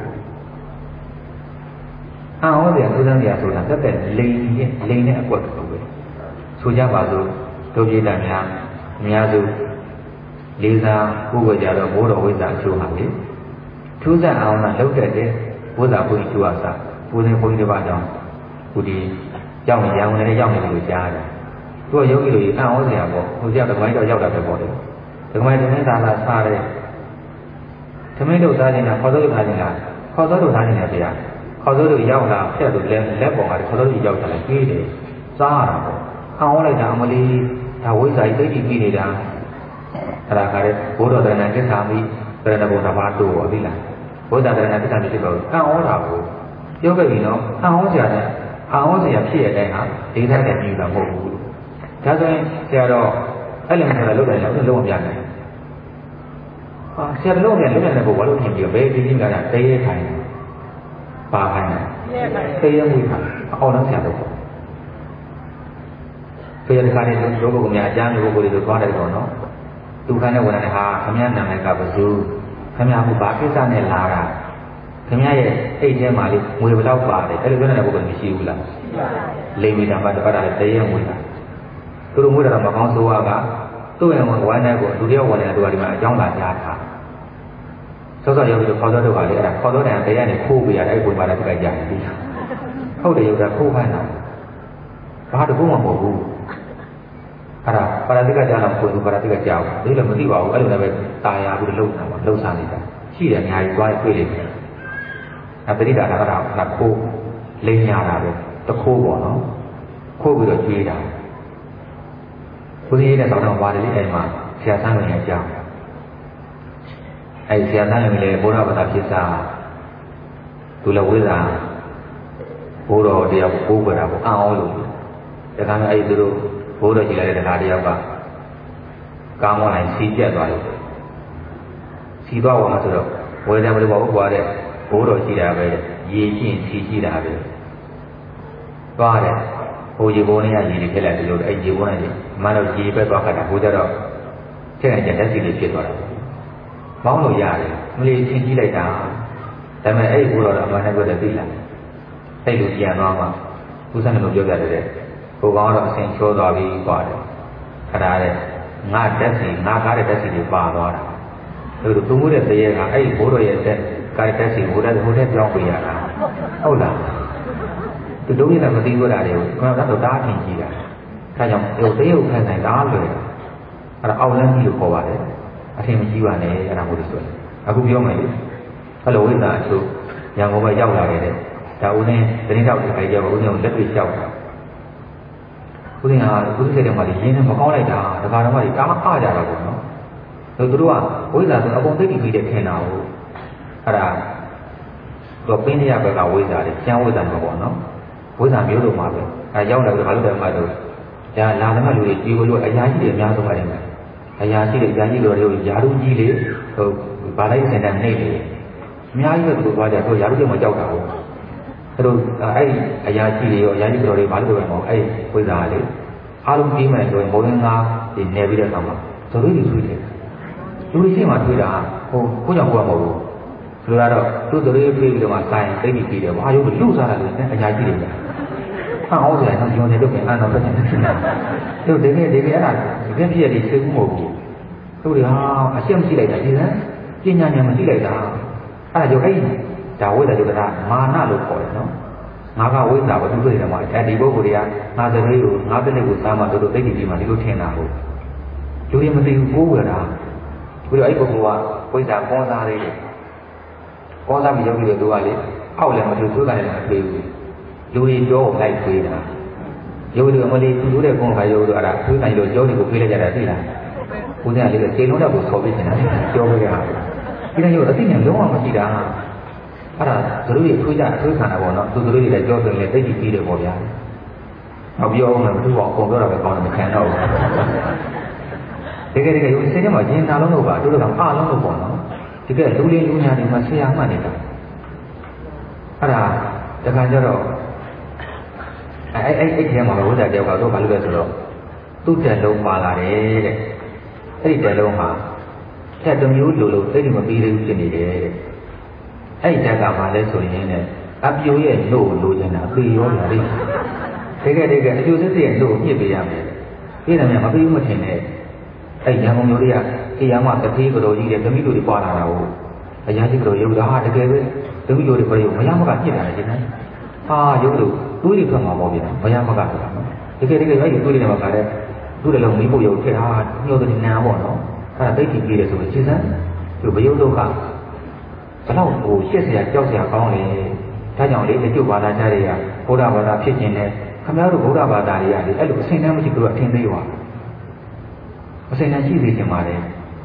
အံ့ဩစရာထူးဆန်းစရာဆိုတာတက်တဲ့လိန်နဲ့အကွက်တူပဲဆိုကြပါစို့တို့ပြည်သားများအများစုလေးစားကိုယ်ကိုကြတော့ဘိုးတော်ဝိဇ္ဇာအချိုးဟာလေထူးဆန်းအောင်လားလောက်တဲ့ဘုရားဘုန်းကြီးကျိုးအားစားဘုရားဘုန်းကြီးတစ်ပါးကြောင့်ခုဒီကြောက်နေရံဝင်လည်းရောက်နေလို့ကြားတယ်သူကယောဂီတွေအံ့ဩစရာပေါ့ဟိုကြောက်ဓမ္မကြီးတော့ရောက်တာပဲပေါ့လေဓမ္မကြီးတင်းသာလာစားတဲ့သမင်းတို့သားနေတာခေါ်တော့ထားနေတာခေါ်တော့ထားနေတာဗျာခေါ်တော့ရောက်လာဖြတ်လို့လက်ပေါ်မှာခေါ်တော့ရောက်လာတယ်ပြေးတယ်စားရတာပေါ့အံ့ဩလိုက်တာအမလီဒါဝိဇ္ဇာကြီးသိပြီးနေတာအဲ့ဒါကလည်းဘုရားတဏ္ဍာကိစ္ဆာမိတရဏဘုံတစ်ပါးတို့ဟောသိလားဘုရားတဏ္ဍာကိစ္ဆာမိဖြစ်တော့အံ့ဩတာကိုပြောခဲ့ပြီနော်အံ့ဩစရာနဲ့အံ့ဩစရာဖြစ်ရတဲ့ဟာဒီတိုင်းနဲ့ပြီးတာမဟုတ်ဘူးဒါဆိုရင်ဆရာတော်အဲ့လိုမျိုးလုပ်တယ်လည်းလုံးဝပြနိုင်ဆရာလုံးနဲ့လုံးနဲ့ကိုဘာလို့ထင်ပြီးဘယ်ဒီကြီးကတည်းကထိုင်ပါခိုင်းတယ်တရားမှုခိုင်းအော်တော့ဆရာတော့ဆရာတခါနေတို့ဘုကများအကျမ်းတို့ဘုကိုတွေသွားတယ်ပေါ့နော်သူခိုင်းတဲ့ဝန်ထမ်းဟာခမည်းနာမည်ကဘယ်သူခမည်းကဘာကိစ္စနဲ့လာတာခင်ဗျားရဲ့အိတ်ထဲမှာလေးငွေဘယ်လောက်ပါတယ်အဲ့လိုပြောနေတဲ့ပုဂ္ဂိုလ်မရှိဘူးလားလိမ္မေတံပတ်တာလည်းတရေငွေတာသူတို့ငွေတာမကောင်းဆိုးကသူ့ရဲ့ဝမ်းနဲ့ကိုလူတယောက်ဝင်နေတဲ့သူကဒီမှာအကြောင်းလာကြားတာစောစောရောက်ပြီးတော့ခေါ်တော့ကလေအဲ့ဒါခေါ်တော့တယ်တရားနဲ့ခိုးပေးရတယ်အဲ့ဒီပုံမှာလည်းသူကကြားတယ်ဟုတ်တယ်ရောက်တာခိုးခိုင်းတာဘာတခုမှမဟုတ်ဘူးအဲ့ဒါပါရတိကကြားတော့ကိုယ်ကပါရတိကကြားဘူးဒါလည်းမသိပါဘူးအဲ့လိုလည်းပဲတာယာပြီးလှုပ်နေတာပါလှုပ်စားနေတာရှိတယ်အများကြီးသွားတွေ့လိမ့်မယ်အပရိဒါကတာခိုးလိမ့်ညာတာပဲတခိုးပေါ့နော်ခိုးပြီးတော့ကျွေးတာဘုရားရဲ့တောင်းတော့ပါတယ်လေအဲ့မှာဆရာဆန်းဝင်ရဲ့အကြောင်းအဲ့ဆရာဆန်းဝင်လေဘုရားဘာသာဖြစ်စားသူလည်းဝိဇ္ဇာဘိုးတော်တရားကိုးကြတာပေါ့အံ့ဩလို့ဒါကမှအဲ့ဒီသူတို့ဘိုးတော်ကြည့်လိုက်တဲ့တရားတယောက်ကကားမောင်းလိုက်စီးကျက်သွားတယ်စီးသွားပါမှဆိုတော့ဝေဒနာမလို့ပါဘူးကွာတဲ့ဘိုးတော်ရှိတာပဲရေချင်းစီရှိတာပဲသွားတယ်ဟိုရေဘိုးနဲ့ရေတွေဖြစ်လိုက်တယ်လို့အဲ့ရေဘိုးနဲ့မန်းတော့ရေပဲသွားခတ်တာဘိုးကြတော့ချက်နဲ့ချက်တက်စီလေးဖြစ်သွားတာမောင်းလို့ရတယ်မလေးချင်းကြီးလိုက်တာဒါပေမဲ့အဲ့ဒီဘုရားတော်အမှန်နဲ့ပြောတယ်သိလားအဲ့လိုပြန်သွားမှဦးဇင်းတို့ပြောပြတယ်ဟိုကောင်ကတော့အစဉ်ချောသွားပြီးပါတယ်ခါတဲ့ငါတက်စီငါကားတဲ့တက်စီတွေပါသွားတာအဲ့လိုသူမှုတဲ့တရေကအဲ့ဒီဘိုးတော်ရဲ့တက်ကားတဲ့တက်စီဟိုတဲ့ပြောင်းပေးရတာဟုတ်လားသူတို့လည်းမသိဘူးလားလေခဏတော့တားထင်ကြည့်တာဒါကြောင့်ဟိုတရုတ်ခံနိုင်တာလွယ်အဲ့ဒါအောက်လမ်းကြီးလို့ခေါ်ပါတယ်အထင်မကြီးပါနဲ့အဲ့ဒါမို့လို့ဆိုရင်အခုပြောမယ်လေအဲ့လိုဝိဇ္ဇာအချို့ရန်ကုန်ဘက်ရောက်လာခဲ့တဲ့ဒါဦးနဲ့တင်းတောက်ခိုင်ကြပါဦးနဲ့လက်တွေ့လျှောက်တာဦးနဲ့ဟာဦးစိတ်ထဲမှာရင်းနဲ့မကောင်းလိုက်တာဒါကတော့မှတားအားကြတာပေါ့နော်သူတို့ကဝိဇ္ဇာဆိုအကုန်သိပြီးတဲ့ထင်တာဟုတ်အဲ့ဒါတော့ပင်းရဘက်ကဝိဇ္ဇာတွေကျန်ဝိဇ္ဇာမျိုးပေါ့နော်ဝိဇ္ဇာမျိုးလိုမှာပဲအဲရောက်လာတော့ဘာလို့လဲမှတော့ဒါလာတဲ့လူတွေဒီလိုလိုအရာကြီးတွေအများဆုံးပါတယ်အရာကြီးတွေအရာကြီးတွေရာထူးကြီးလေဟိုဗာလိုက်စင်တဲ့နေလေအများကြီးပဲသူတို့သွားကြတော့ရာထူးတွေမကြောက်တာဘူးသူတို့အဲ့အရာကြီးတွေရောအရာကြီးတွေဘာလို့လဲမဟုတ်အဲ့ဝိဇ္ဇာလေအားလုံးပြီးမယ်ဆိုရင်ဘုံရင်းသားဒီနေပြီးတဲ့အခါမှာသတို့တွေဆွေးတယ်လူတွေရှိမှတွေ့တာဟိုကိုကြောင့်ကိုယ်မဟုတ်ဘူးဆိုတော့သူတို့တွေပြေးပြီးတော့မှဆိုင်သိပြီးပြီးတယ်ဘာလို့လူစားတာလဲအရာကြီးတွေဟောအောင်ဆိုရင်တော့ကျွန်တော်တို့ပြန်အတော့ပြန်နေတယ်သူဒီနေ့အဲ့ဒါဒီပြည့်ရည်သိဘူးမဟုတ်ဘူးသူတွေဟာအရှက်မရှိလိုက်တာဒီလားပညာဉာဏ်မရှိလိုက်တာအဲ့ဒါကြောင့်အဲ့ဒါဝိဇ္ဇာကျတော့မာနလို့ခေါ်တယ်နော်ငါကဝိဇ္ဇာဘာလို့တွေ့တယ်မှာအဲဒီပုဂ္ဂိုလ်တွေကငါသမီးကိုငါတနေ့ကိုစားမှတို့သိတိကြီးမှဒီလိုထင်တာဟုတ်လူတွေမသိဘူးကိုးဝယ်တာပြီးတော့အဲ့ပုဂ္ဂိုလ်ကဝိဇ္ဇာကောစားသေးတယ်ကောစားပြီးရောက်ပြီးတော့သူကလေအောက်လည်းမထူသူကလည်းမပြေဘူးလူတွေကြောလိုက်ပြေးတာရုပ်တွေအမလေးသူတို့တဲ့ကုန်းကရုပ်တို့အဲ့ဒါသူနိုင်လို့ကြောတွေကိုပြေးလိုက်ကြတာသိလားဦးဇင်းကလေးကခြေလုံးတော့ကိုဆော်ပြနေတာကြောပေးတာဒီနေ့ရုပ်အသိဉာဏ်လုံးဝမရှိတာအဲ့ဒါသူတို့ရဲ့ထွေးကြထွေးခံတာပေါ့နော်သူတို့တွေလည်းကြောဆိုရင်လည်းသိကြည့်ပြီးတယ်ပေါ့ဗျာမပြောအောင်လည်းမထူအောင်အကုန်ပြောတာပဲကောင်းတယ်မခံတော့ဘူးတကယ်ရုပ်စိတ်ထဲမှာရင်နာလုံးလို့ပါတို့တော့အားလုံးလို့ပေါ့နော်ဒီကလူလေးလူညာတွေမှာဆရာမှနေတာအဲ့ဒါတခါကျတော့အဲ့ဒီမှာဘုရားကြောက်ကတော့ဘာလို့လဲဆိုတော့သူ့တက်လုံးပါလာတယ်တဲ့အဲ့ဒီတက်လုံးမှာတက်တစ်မျိုးလိုလို့သိတယ်မပြီးသေးဘူးဖြစ်နေတယ်တဲ့အဲ့ဒီတက်ကမှလည်းဆိုရင်လည်းအပြိုရဲ့လို့လိုချင်တာအပေရောလာလိမ့်တကယ်အပြိုစစ်စစ်ရဲ့လို့ညှစ်ပေးရမယ်ပြီးတယ်မပြီးဘူးမထင်နဲ့အဲ့ရန်ကုန်မျိုးတွေကတရားမှတတိကတော်ကြီးတဲ့သမီးတို့တွေပွာလာတာဟုတ်အရာကြီးကတော်ရုပ်ဒါတကယ်ပဲသမီးတို့တွေပြောမရမကညှစ်တာလေဒီနေ့ဟာရုပ်လို့တွေးတွေထွက်မှာပေါ့ဗျာမရမကဆိုတာနော်တကယ်အဲ့ဒီတွေးတွေမှာကလည်းသူ့လည်းလုံးမီးဖို့ရုပ်ထက်တာညှို့တဲ့နာပေါ့နော်အဲ့ဒါသိကြည့်ပြီးတယ်ဆိုရင်ရှင်းစမ်းသူဘယုတ်ဒုက္ခဘလောက်ကိုရှက်เสียကြောက်เสียကောင်းလေဒါကြောင့်လေအကျုပ်ဘာသာကြားတွေကဘုရားဘာသာဖြစ်ခြင်းနဲ့ခင်ဗျားတို့ဘုရားဘာသာတွေကလေအဲ့လိုအစဉ်တမ်းမရှိဘူးအထင်သေးပါအစဉ်တမ်းရှိစေချင်ပါတယ်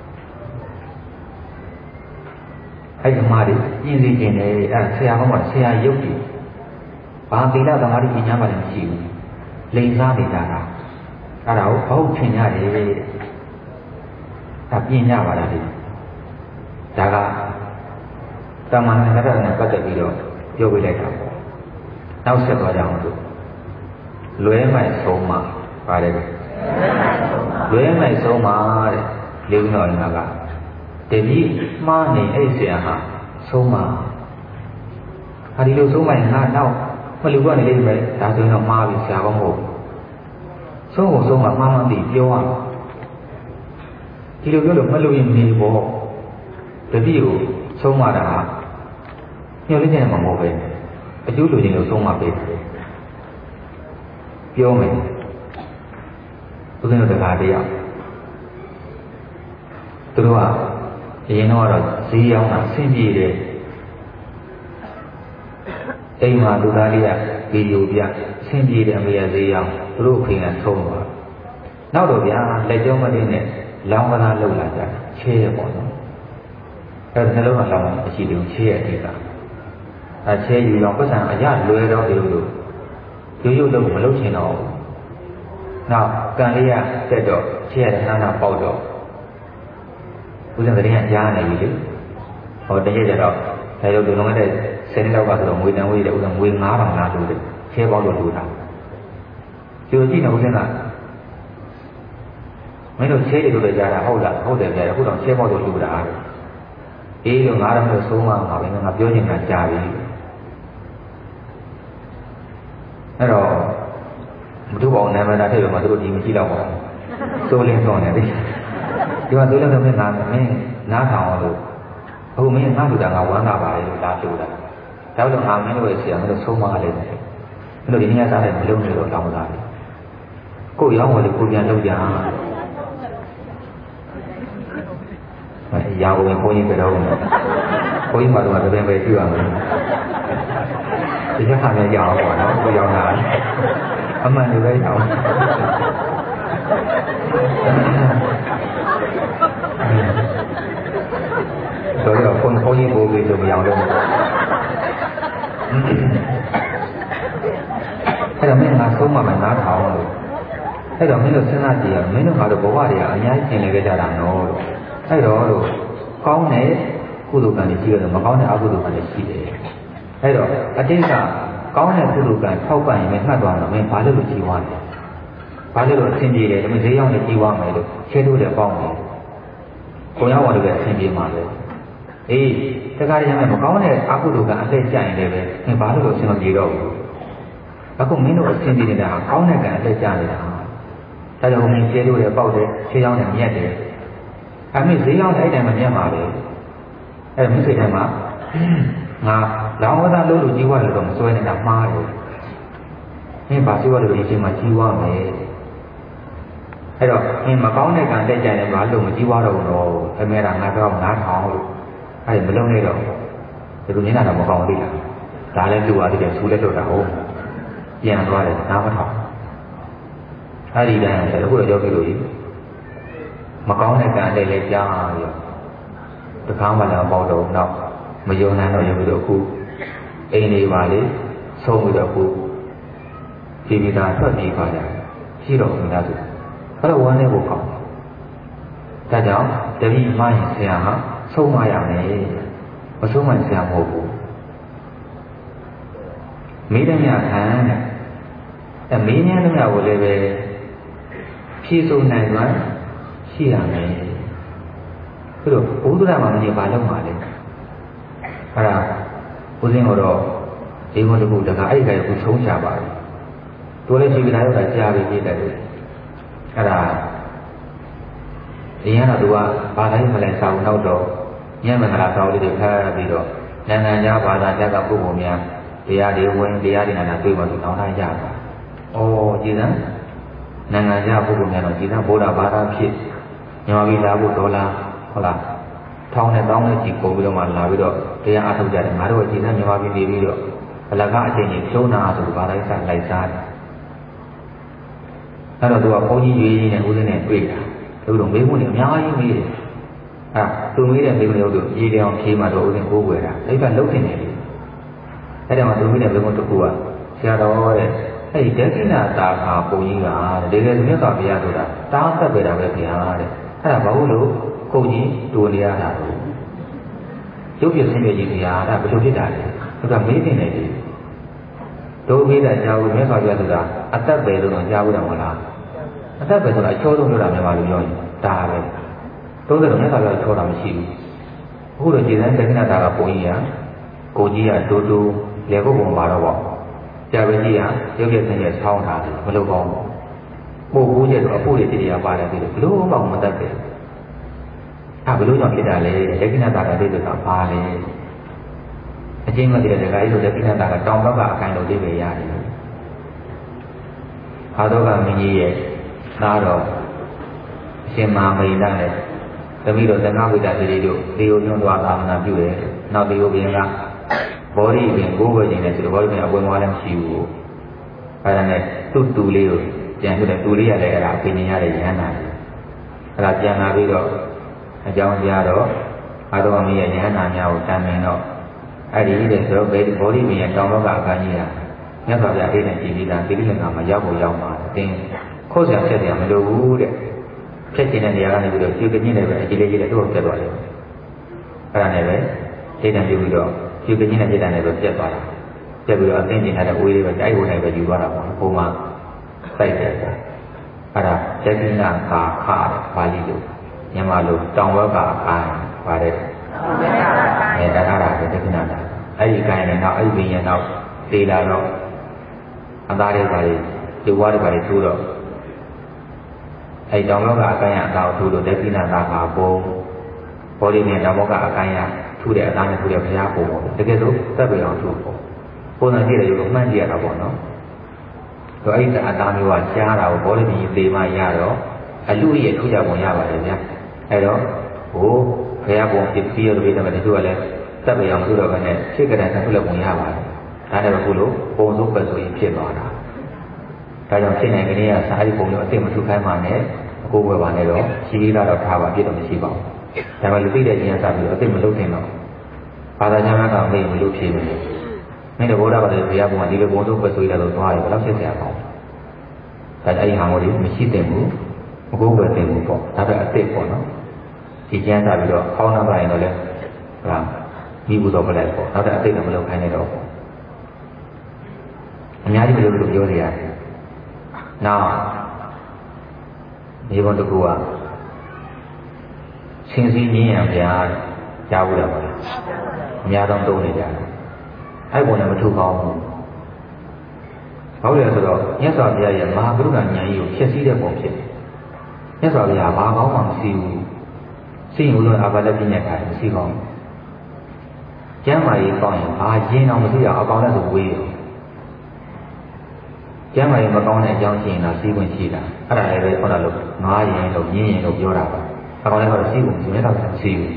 အဲ့ဒီမှာပြင်းစေခြင်းနဲ့အဲ့ဆရာကောင်းကဆရာရုပ်ကြီးဘာသီလသမာဓိပညာမှလည်းမရှိဘူးလိန်စားနေတာကအဲ့ဒါကိုဘောက်ထင်ရတယ်တဲ့ဒါပညာပါလားဒီဒါကတမန်တော်နဲ့ပတ်သက်ပြီးတော့ပြောပြလိုက်တာပေါ့နောက်ဆက်သွားကြအောင်လို့လွဲမိုက်ဆုံးမှာပါတယ်လွဲမိုက်ဆုံးမှာတဲ့လေးဦးတော်ကတတိမှားနေအဲ့ဆရာဟာဆုံးမှာဒီလိုဆုံးမိုက်ငါတော့မလူကနေလိမ့်မယ်ဒါဆိုရင်တော့မှားပြီဆရာကောင်းဟုတ်ဆုံးကိုဆုံးမှာမှားမှန်းသိပြောရဒီလိုပြောလို့မလူရင်နေပေါ့တတိကိုဆုံးမတာညှို့လေးနေမှာမဟုတ်ပဲအကျိုးလူချင်းလို့ဆုံးမပေးတယ်ပြောမယ်ဦးဇင်းတို့တကားတရားသူတို့ကအရင်တော့ဈေးရောက်တာဆင်းပြေတယ်အိမ်မှာလူသားလေးကဗီဒီယိုပြဆင်းပြေတယ်အမေရဈေးရောက်သူတို့ဖိနေဆုံးသွားနောက်တော့ဗျာလက်ကျောမလေးနဲ့လောင်းကစားလှုပ်လာကြတယ်ချဲရပေါ့နော်အဲ့ဒါနှလုံးသားလောင်းအရှိတူချဲရအဓိကအချဲယူတော့ပတ်စံအရလွယ်တော့တယ်လို့ရိုးရိုးလုံးမလုပ်ချင်တော့ဘူးနောက်ကန်လေးကတက်တော့ချဲရတဲ့နာပေါက်တော့ဦးဇင်းကတည်းကကြားနေပြီလေဟောတကယ်ကြတော့ဒါရုပ်လုံးတဲ့10နှစ်လောက်ကဆိုတော့ငွေတန်ဝေးတဲ့ဦးဇင်းငွေ9000လားလို့တဲ့ချဲပေါက်တော့လို့တာကျိုးကြည့်နေဦးဇင်းကမင်းတို့ချဲရလို့ကြားတာဟုတ်လားဟုတ်တယ်ဗျာအခုတော့ချဲပေါက်တော့လို့တာအေလို့ငါတော့ဆုံးမမှာပဲငါပြောနေတာကြာပြီအဲ့တော့မတို့ဘောင်နာမည်တာတဲ့မှာတို့ဒီမကြည့်တော့ပါဘူးစိုးလင်းဆုံးနေတယ်ဒီမှာစိုးလင်းဆုံးနဲ့ငါမင်းနားထောင်လို့အခုမင်းငါ့လူတာငါဝမ်းသာပါလေလို့လာပြောတာဒါလို့ငါမင်းတို့ရဲ့ဆရာမင်းတို့ဆုံးမလေးတယ်မင်းတို့ဒီနေ့စားတဲ့မလုံးနေတော့တောင်းတာလေကိုရောင်းဝင်ကိုပြန်လုပ်ကြရာဝင်ဘုန်းကြီးပြတော့ဘုန်းကြီးမှာတော့တပင်ပဲပြရမယ်ဒီကဟာလည်းရအောင်ပါနော်ကိုရောင်းတာအမှန်တွေပဲရအောင်ဆိုတော့ဘုန်းကြီးဘိုးကြီးလို့မရောင်းလို့အဲ့တော့မင်းငါဆုံးမမယ်နားထောင်လို့အဲ့တော့မင်းတို့စဉ်းစားကြည့်ရမင်းတို့ငါတို့ဘဝတွေကအများကြီးသင်နေကြတာနော်လို့အဲ့တော့လို့ကောင်းတဲ့ကုသိုလ်ကံတွေရှိတယ်မကောင်းတဲ့အကုသိုလ်ကံတွေရှိတယ်အဲ့တော့အတိတ်ကကောင်းတဲ့ကုသိုလ်ကံထောက်ပံ့ရင်မှတ်သွားတော့မင်းဘာလို့လို့ကြီးွားလဲဘာလို့လို့အဆင်ပြေလဲဒါမှဈေးရောက်နေကြီးွားမယ်လို့ရှင်းလို့လည်းပေါင်းတယ်ကိုရောက်သွားလို့လည်းအဆင်ပြေမှာပဲအေးတခါတည်းကျမှမကောင်းတဲ့အကုသိုလ်ကအသက်ကျရင်လည်းပဲမင်းဘာလို့လို့အဆင်မပြေတော့ဘူးအခုမင်းတို့အဆင်ပြေနေတာကောင်းတဲ့ကံအသက်ကျနေတာဒါကြောင့်မင်းရှင်းလို့လည်းပေါက်တယ်ရှင်းရောက်နေမြတ်တယ်အမေဈေးရောက်တဲ့အဲ့တိုင်းမမြတ်ပါပဲအဲ့ဒါမိစိတ်ထဲမှာငါလောင်းဝသားလို့ကြီးွားလို့တော့မစွဲနေတာမှားတယ်မင်းဘာစီးပွားလို့ဒီချိန်မှာကြီးွားမယ်အဲ့တော့မင်းမကောင်းတဲ့ကံတက်ကြတယ်ဘာလို့မကြီးွားတော့တော့အမေကငါတော့နားထောင်လို့အဲ့မလုံးနေတော့ဒီလိုနေတာတော့မကောင်းသေးလားဒါလည်းလူအားတည်းဆူလက်တော့တာဟုတ်ပြန်သွားတယ်နားမထောင်အဲ့ဒီတိုင်းလည်းအခုတော့ပြောပြလို့ရည်မကောင်းတဲ့ကံတွေလည်းကြားပြီးတော့တခါမှလည်းပေါ့တော့တော့မယုံနိုင်တော့ရုပ်ပြီးတော့အခုအိမ်နေပါလေဆုံးပြီးတော့အခုပြည်ပြည်သားထွက်ပြေးပါကြရှိတော့မိသားစုအဲ့တော့ဝမ်းနေဖို့ကောင်းဒါကြောင့်တတိမရင်ဆရာဟာဆုံးမရမယ်မဆုံးမဆရာမဟုတ်ဘူးမိဒမြခံတဲ့မင်းများတို့ကိုလည်းပဲဖြည့်စုံနိုင်သွားရှိရမယ်ပြီးတော့ဘုဒ္ဓဘာသာမှာဘာလုပ်မှာလဲအဲ့ဒါဦးဇင်းကတော့ဒီဘုံတစ်ခုတခါအဲ့ဒီကကိုဆုံးချပါပြီတို့လည်းရှိကြတာရောက်တာကြားပြီးပြည့်တယ်အဲ့ဒါဒီရတော့သူကဘာသာရေးမလဲစာအုပ်နောက်တော့ညမင်္ဂလာစာအုပ်လေးတွေဖတ်ပြီးတော့နိုင်ငံခြားဘာသာတက်ကပုဂ္ဂိုလ်များတရားတွေဝင်တရားတွေနာတွေ့မှသူတောင်းတရတာဩကြည်စမ်းနိုင်ငံခြားပုဂ္ဂိုလ်များတော့ကြည်စမ်းဗုဒ္ဓဘာသာဖြစ်မြန်မာပြည်လာဖို့ဒေါ်လာဟုတ်လားထောင်းနဲ့တောင်းနဲ့ကြည်ကုန်ပြီးတော့မှလာပြီးတော့တရားအားထုတ်ကြတယ်ငါတို့ကကြည်စမ်းမြန်မာပြည်နေပြီးတော့အလကားအချိန်ကြီးဖြုံးတာဆိုဘာသာရေးစာလိုက်စားတယ်အဲ့တော့သူကဘုန်းကြီးရွေးကြီးနဲ့ဦးစင်းနဲ့တွေ့တာသူတို့မေးခွန်းတွေအများကြီးမေးတယ်သူမေးတဲ့မေးခွန်းတွေတို့ရေးတယ်အောင်ဖြေမှတော့ဦးစင်းကိုးကွယ်တာအဲ့ဒါလုံးတင်တယ်လေအဲ့ဒါမှသူမေးတဲ့မေးခွန်းတစ်ခုကဆရာတော်တဲ့အဲ့ဒီဒက္ခိဏတာခါဘုန်းကြီးကတကယ်မြတ်စွာဘုရားဆိုတာတားသက်ပဲတာပဲဘုရားတဲ့အဲ့ဒါဘာလို့လို့ကိုကြီးတူနေရတာလို့ရုပ်ပြဆင်းရဲကြီးဘုရားဒါဘယ်လိုဖြစ်တာလဲသူကမေးတင်တယ်လေတို့မေးတာကြားဘူးမြတ်စွာဘုရားဆိုတာအသက်ပဲလို့တော့ကြားဘူးတယ်မဟုတ်လားအသက်ပဲဆိုတာအချောဆုံးလို့တာမြန်မာလူပြောရင်ဒါပဲသုံးတယ်တော့မြတ်စွာဘုရားချောတာမရှိဘူးအခုတော့ခြေစမ်းဒက္ခိဏတာကဘုန်းကြီးကကိုကြီးကတူတူလေကုတ်ပုံပါတော့ပေါ့ဆရာကြီးကရုပ်ပြဆင်းရဲဆောင်းထားတယ်မလုပ်ကောင်းဘူးပို့ဘူးကျတော့အဖို့တွေတရားပါတယ်ပြီးတော့ဘလို့မှမတတ်တယ်ဘလို့ကြောင့်ဖြစ်တာလဲဒက္ခိဏတာကလေးတွေကပါလေအချင်းမတည်းတကယ်လို့ဒက္ခိဏတာကတောင်ဘက်ကအကိုင်လို့လေးပဲရတယ်အာသောကမင်းကြီးရဲ့သားတော်အရှင်မဟာမိတ်နဲ့တပည့်တော်သံဃာဝိတ္တတိတို့တေယုံညွှန်းသွားသာမဏေပြုတယ်နောက်တေယုံဘင်းကဘောဓိပင်ကိုးဝဲခြင်းနဲ့ဆိုတော့ဘောဓိပင်အပွင့်သွားလည်းမရှိဘူးအဲဒါနဲ့သူ့တူလေးကိုပြန်ပြတယ်တူလေးရလည်းအဲ့ဒါအပင်ရတဲ့ရဟန္တာအဲ့ဒါပြန်လာပြီးတော့အကြောင်းကြားတော့အာသောကမင်းရဲ့ရဟန္တာများကိုတန်မြင်တော့အဲ့ဒီတဲ့ဆိုတော့ဘောဓိပင်ရဲ့တောင်ဘက်ကအကန်းကြီးကမြတ်စွာဘုရားအိမ်နဲ့ကြည်ပြီးသားတိတိလင်္ကာမှာရောက်ဖို့ရောက်မှာတင်းခိုးဆရာဆက်တယ်မလိုဘူးတဲ့ဖြတ်ကျင်တဲ့နေရာကနေပြီးတော့ဖြူကင်းနေပဲအကြည့်လေးကြီးလည်းတော့ပြတ်သွားတယ်အဲ့ဒါနဲ့ပဲစိတ်တန်ပြုပြီးတော့ဖြူကင်းနေတဲ့စိတ်တန်နဲ့ပဲပြတ်သွားတာပြတ်ပြီးတော့အသိဉာဏ်ထားတဲ့ဝေးလေးပဲတိုက်ဝင်နေပဲယူသွားတာပေါ့ဘုံမှာစိုက်တယ်ပေါ့အဲ့ဒါဒက္ခိဏကာခတဲ့ပါဠိလိုမြန်မာလိုတောင်ဘက်ကအာပါတယ်ဒါထားတာပဲတက္ကနာတာအဲ့ဒီကိုင်းနဲ့နောက်အဲ့ဒီဘင်းရဲ့နောက်သေးလာတော့အသားတွေပါလေဒီဝါတွေပါလေထိုးတော့အဲ့တောင်ဘောကအကိုင်းရအသားထိုးလို့တက္ကနာတာကပုံဘောဒီနဲ့တောင်ဘောကအကိုင်းရထိုးတဲ့အသားနဲ့ထိုးတဲ့ဘုရားပုံပေါ့တကယ်ဆိုသက်ပေအောင်ထိုးပေါ့ပုံစံကြည့်တယ်လို့မှန်းကြည့်ရတာပေါ့နော်ဆိုအဲ့ဒီအသားမျိုးကရှားတာကိုဘောဒီကြီးသေးမှရတော့အလူရဲ့ထိုးကြပုံရပါတယ်ဗျာအဲ့တော့ဟိုဘုရားပုံဖြစ်ပြီးရတဲ့တချို့ကလည်းသက်ပေအောင်ထိုးတော့ပဲနဲ့စိတ်ကတည်းကထိုးလို့ပုံရပါတယ်ဒါနဲ့အခုလို့ပုံစိုးပဲဆိုရင်ဖြစ်သွားတာဒါကြောင့်ဖြစ်နိုင်ကနေကစာရီပုံလို့အသိမထူခိုင်းမှနဲ့အကိုဝယ်ပါနဲ့တော့ရှိသေးတာတော့ထားပါပြည့်တော့မရှိပါဘူးဒါပေမဲ့လူသိတဲ့ဉာဏ်စပြီးတော့အသိမလုပ်တင်တော့ဘာသာကြားကမေးမလို့ဖြေမယ်မင်းတို့ဘုရားဘာသာဘုရားပုံကဒီလိုပုံစိုးပဲဆိုရတော့သွားရဘယ်လောက်ဖြစ်เสียအောင်ဒါကြအဲ့ဒီဟာမျိုးတွေမရှိသင့်ဘူးမကိုဝယ်သင့်ဘူးပေါ့ဒါပဲအသိပေါ့နော်ဒီကျမ်းစာပြီးတော့အောင်းနာပါရင်တော့လေဟာမိဘူးတော့ပြလိုက်ပေါ့နောက်တဲ့အသိတော့မလုပ်ခိုင်းနဲ့တော့အများကြီးမလို့ပြောနေရတယ်။နောက်ဒီဘုံတကူကဆင်းစည်းမြင်ရဗျာကြားဘူးလားမလား။အများဆုံးတုံးနေကြတယ်။အဲ့ဘုံနဲ့မထူကောင်းဘူး။ဘာလို့လဲဆိုတော့မြတ်စွာဘုရားရဲ့မဟာကရုဏာဉာဏ်ကြီးကိုဖြည့်ဆည်းတဲ့ပုံဖြစ်တယ်။မြတ်စွာဘုရားဘာကောင်းမှမရှိဘူး။စိတ်ဝင်လို့အာဘာလက်ပြည့်ညက်တာမရှိကောင်းဘူး။ကျမ်းမာရေးကောင်းရင်ဘာရင်းအောင်မသိရအောင်အကောင်နဲ့ဆိုဝေးတယ်။ကျမ်းမာရေးမကောင်းတဲ့အကြောင်းရှိရင်တော့စီးဝင်ရှိတာအဲ့ဒါလည်းပဲခေါ်တာလို့ငားရင်လို့ရင်းရင်လို့ပြောတာပါအကောင်လည်းကတော့စီးဝင်စီးနေတာစီးဝင်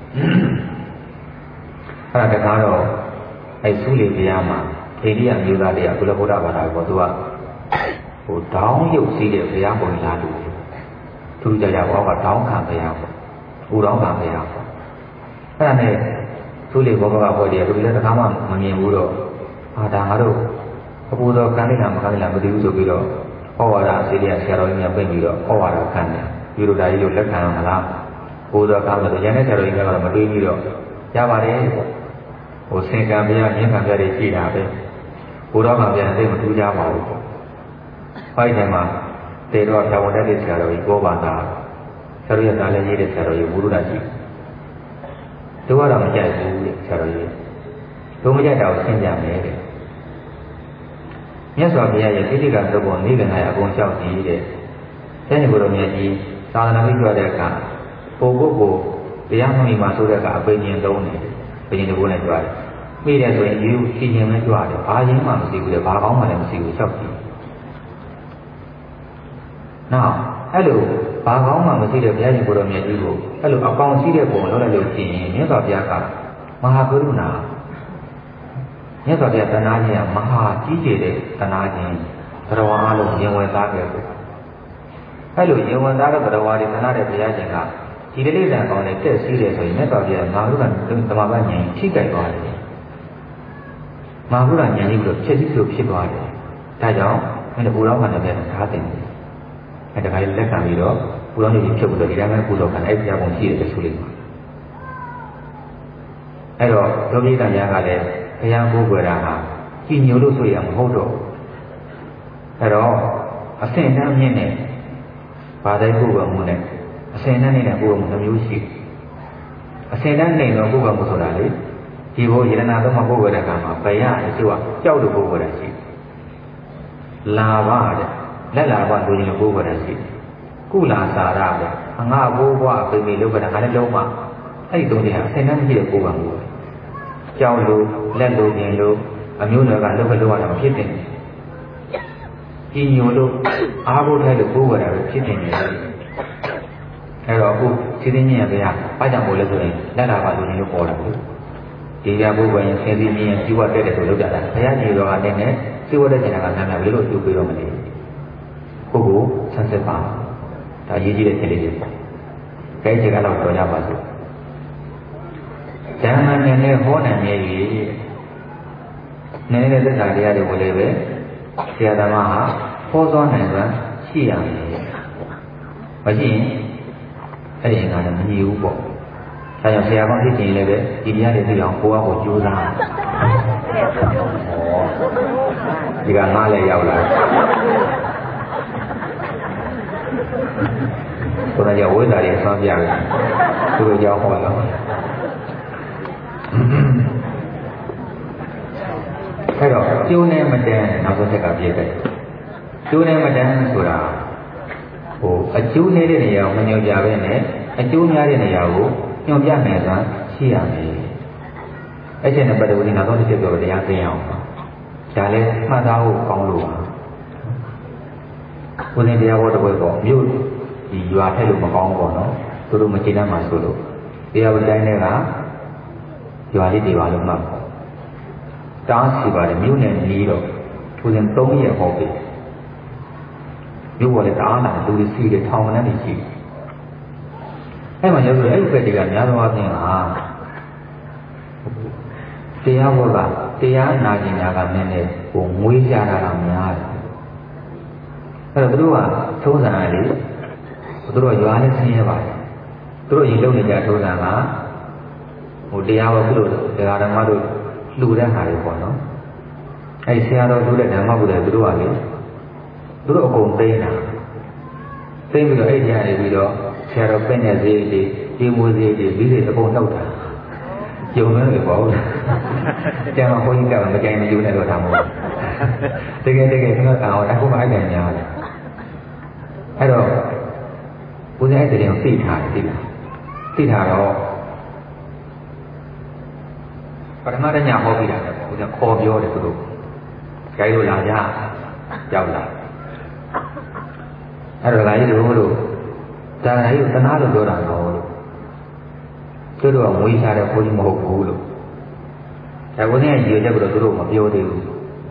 အဲ့ဒါတကားတော့အဲ့ဆူလီဘုရားမှာအိန္ဒိယမျိုးသားတွေကကုလဗုဒ္ဓဘာသာကိုသူကဟိုတောင်းရုပ်စီးတဲ့ဘုရားပုံလာတူသူကြကြဘောကတောင်းခံဘုရားပေါ့ဦးတောင်းခံဘုရားပေါ့အဲ့ဒါနဲ့ဆူလီဘောကဘောတွေကသူလည်းတကားမှမမြင်ဘူးတော့ဒါငါတို့အပူတော်ခံလိုက်တာမခံလိုက်တာမသိဘူးဆိုပြီးတော့ဩဝါဒအစီအစဉ်ဆရာတော်ကြီးများပြင်ပြီးတော့ဩဝါဒခံတယ်ဒီလိုဒါကြီးကိုလက်ခံအောင်မလားပူတော်ခံလို့ရန်တဲ့ဆရာတော်ကြီးများကတော့မတွေးပြီးတော့ရပါတယ်ဟိုစင်ကံပြမြင်းကံပြတွေကြည်တာပဲပူတော်ကံပြသိမထူးကြပါဘူးဖိုက်တယ်မှာတေတော့တာဝန်တဲ့ဆရာတော်ကြီးကိုပါတာဆရာတော်ရဲ့တားလည်းရေးတဲ့ဆရာတော်ကြီးဘုရားကြီးသူကတော့မကြိုက်ဘူးဆရာတော်ကြီးသူမကြိုက်တာကိုရှင်းပြမယ်တဲ့မြတ်စွာဘုရားရဲ့တိတိကသုဘုံနိဗ္ဗာန်အကုန်လျှောက်ကြည့်တဲ့ဆရာဘုရားမြတ်ကြီးသာသနာ့ပြုကြတဲ့အခါပုဂ္ဂိုလ်ကိုတရားမှန်မှဆိုတဲ့အခါအပိဉ္ဉ်သုံးတယ်ပိဉ္ဉ်တဘုံနဲ့ကြွားတယ်မိတယ်ဆိုရင်ယူဖြည်ခြင်းနဲ့ကြွားတယ်ဘာရင်မှမရှိဘူးလေဘာကောင်းမှလည်းမရှိဘူးလျှောက်ကြည့်နောက်အဲ့လိုဘာကောင်းမှမရှိတဲ့ဘုရားရှင်ကိုယ်တော်မြတ်ကြီးကိုအဲ့လိုအကောင်ရှိတဲ့ပုံလောက်လိုက်လို့ရှိရင်မြတ်စွာဘုရားကမဟာကရုဏာမြတ်စွာဘုရားတဏှာကြီးကမဟာကြီးကျယ်တဲ့တဏှာကြီးသရဝါအလုံးရင်ဝင်သားခဲ့တယ်အဲ့လိုရင်ဝင်သားတဲ့သရဝါတွေတဏှာတဲ့ဘုရားရှင်ကဒီတိဋ္ဌာန်ကောင်းနဲ့တက်စီးတယ်ဆိုရင်မြတ်စွာဘုရားမဟာကရုဏာသမဘာဉာဏ်ထိကြိုက်သွားတယ်မဟာကရုဏာဉာဏ်ကြီးပြီးတော့ဖြစ်စီလို့ဖြစ်သွားတယ်ဒါကြောင့်မင်းတို့ဘုရားခံတဲ့ဘုရားထားတယ်အဲ့ဒါကလည်းလက်ခံပြီးတော့ဘုရားကြီးဖြစ်ဖို့ဒီတိုင်းပဲပူဇော်ခံအဲ့ဒီဘုရားပုံရှိတယ်ဆိုလိမ့်မယ်အဲ့တော့ယောဂီတရားကလည်းဘုရားကိုယ်ွယ်တာဟာကြည်ညိုလို့ဆိုရမဟုတ်တော့အဲ့တော့အစင်တန်းမြင့်နဲ့ဘာသာကိုယ်ွယ်မှုနဲ့အစင်တန်းနေတဲ့ကိုယ်ွယ်မှုမျိုးရှိအစင်တန်းနေတော့ကိုယ်ွယ်မှုဆိုတာလေဒီဘိုးယရနာသုံးမှာကိုယ်ွယ်တဲ့အခါမှာဘယအကျိုးကကြောက်လို့ကိုယ်ွယ်တာရှိလာပါတဲ့လက်လာပါလူကြီးလို့ကိုယ်ွယ်တာရှိကုလာစာရတဲ့အငါဘိုးဘွားအပေမေလုပ်ကြတာငါလည်းလုံးမအဲ့ဒီသုံးတွေဟာအစင်တန်းမရှိတဲ့ကိုယ်ွယ်မှုကြောက်လို့လက်လို့ပြင်လို့အမျိုးနယ်ကလုပ်လို့ရတာမဖြစ်တင်ကြည်ညိုလို့အားကိုးထိုက်လို့ကိုယ်ဝယ်တာပဲဖြစ်တင်နေတယ်အဲ့တော့အခုစီးသိင်းကြီးရဗျာဘာကြောင့်မို့လဲဆိုရင်လက်လာပါလို့လို့ပေါ်လာဘူးဒီရဘုရားရင်ဆင်းပြီးမြင်ရင်ជីဝတက်တယ်ဆိုလုပ်ကြတာဘုရားကြီးတော်ကတည်းကជីဝတက်တဲ့ကနာနာဘယ်လိုကျူပြီးတော့မလဲကိုကိုဆန်းစစ်ပါဒါရေးကြည့်တဲ့ခြေလေးတွေကြိုက်ချင်ကတော့တော်ကြပါစို့ဓမ္မနဲ့ဟောနိုင်ရဲ့နေတဲ့သက်သာတရားတွေကိုလည်းပဲဆရာသမားဟာဟောသွားနိုင်စွာရှိရမယ်။မရှိရင်အဲ့ဒီကလည်းမညီဘူးပေါ့။ဒါကြောင့်ဆရာကောင်းဖြစ်ခြင်းလည်းပဲဒီတရားတွေသိအောင်ကိုယ့်အကိုကြိုးစား။ဒီကငါလည်းရောက်လာ။ဘုရားကြောင့်ဝိဇ္ဇာတွေဆွမ်းပြတယ်။သူတို့ကြောင့်ဟောတော့အဲ့တော့ကျိုးနဲ့မတန်နောက်ဆုံးချက်ကပြည့်တယ်ကျိုးနဲ့မတန်ဆိုတာအကျိုးနေတဲ့နေရာကိုမညွှန်ပြပဲနဲ့အကျိုးများတဲ့နေရာကိုညွှန်ပြနိုင်စွာရှိရမယ်အဲ့ဒီနဲ့ပတ်သက်ပြီးနောက်ဆုံးတစ်ချက်ပြောတရားသိအောင်ဒါလည်းမှတ်သားဖို့ကောင်းလို့ပါဘုရင်တရားဟောတဲ့ဘက်ပေါ့မြို့ဒီရွာထက်လို့မကောင်းပေါ့နော်သူတို့မကျေနပ်မှဆိုလို့တရားဝတိုင်းတွေကရွာလေးတွေပါလို့မှတ်ပေါ့တားစီပါတယ်မြို့နယ်နီးတော့ဘုရင်3ရက်ဟောပြီမြို့ပေါ်လည်းတအားလာလူတွေစီးတယ်ထောင်နဲ့နေရှိအဲ့မှာရောက်ဆိုအဲ့ဒီဘက်တွေကများသောအားဖြင့်တရားဟောကတရားနာကျင်များကနည်းနည်းငွေကြတာကများတယ်အဲ့တော့သူတို့ကထုံးစံရလေသူတို့ရွာနဲ့ဆင်းရဲပါတယ်သူတို့ရင်လုံးနေကြထုံးစံကတရားဟောပြုလို့တရားဓမ္မတို့လူတဲ့ဟာတွေပေါ့နော်အဲ့ဆရာတော်လူတဲ့ဓမ္မကိုလည်းသူတို့ကလေသူတို့အကုန်သိနေတာသိပြီးတော့အဲ့ဒီကနေပြီးတော့ဆရာတော်ပဲ့နေစေးတွေဒီမွေးစေးတွေပြီးတွေအကုန်နှုတ်တာယုံနေတယ်ပေါ့ကျန်မဘုန်းကြီးကမကြိုင်မယူနဲ့တော့ဒါမဟုတ်တကယ်ခင်ဗျားအောင်အခုမှအဲ့တိုင်များတယ်အဲ့တော့ဘုရားအဲ့တဲ့ကိုသိထားတယ်သိထားတော့ပထမတညဟောပြီးတာပဲဘုရားခေါ်ပြောတယ်သူတို့ကြိုင်လို့လာကြရောက်လာအဲ့တော့လာကြီးတို့ဒါကြီးကိုတနာလို့ပြောတာတော့လို့သူတို့ကမွေးစားတဲ့ဘုန်းကြီးမဟုတ်ဘူးလို့ဒါဘုရားကြီးရဲ့ပြီးတော့သူတို့မပြောသေးဘူး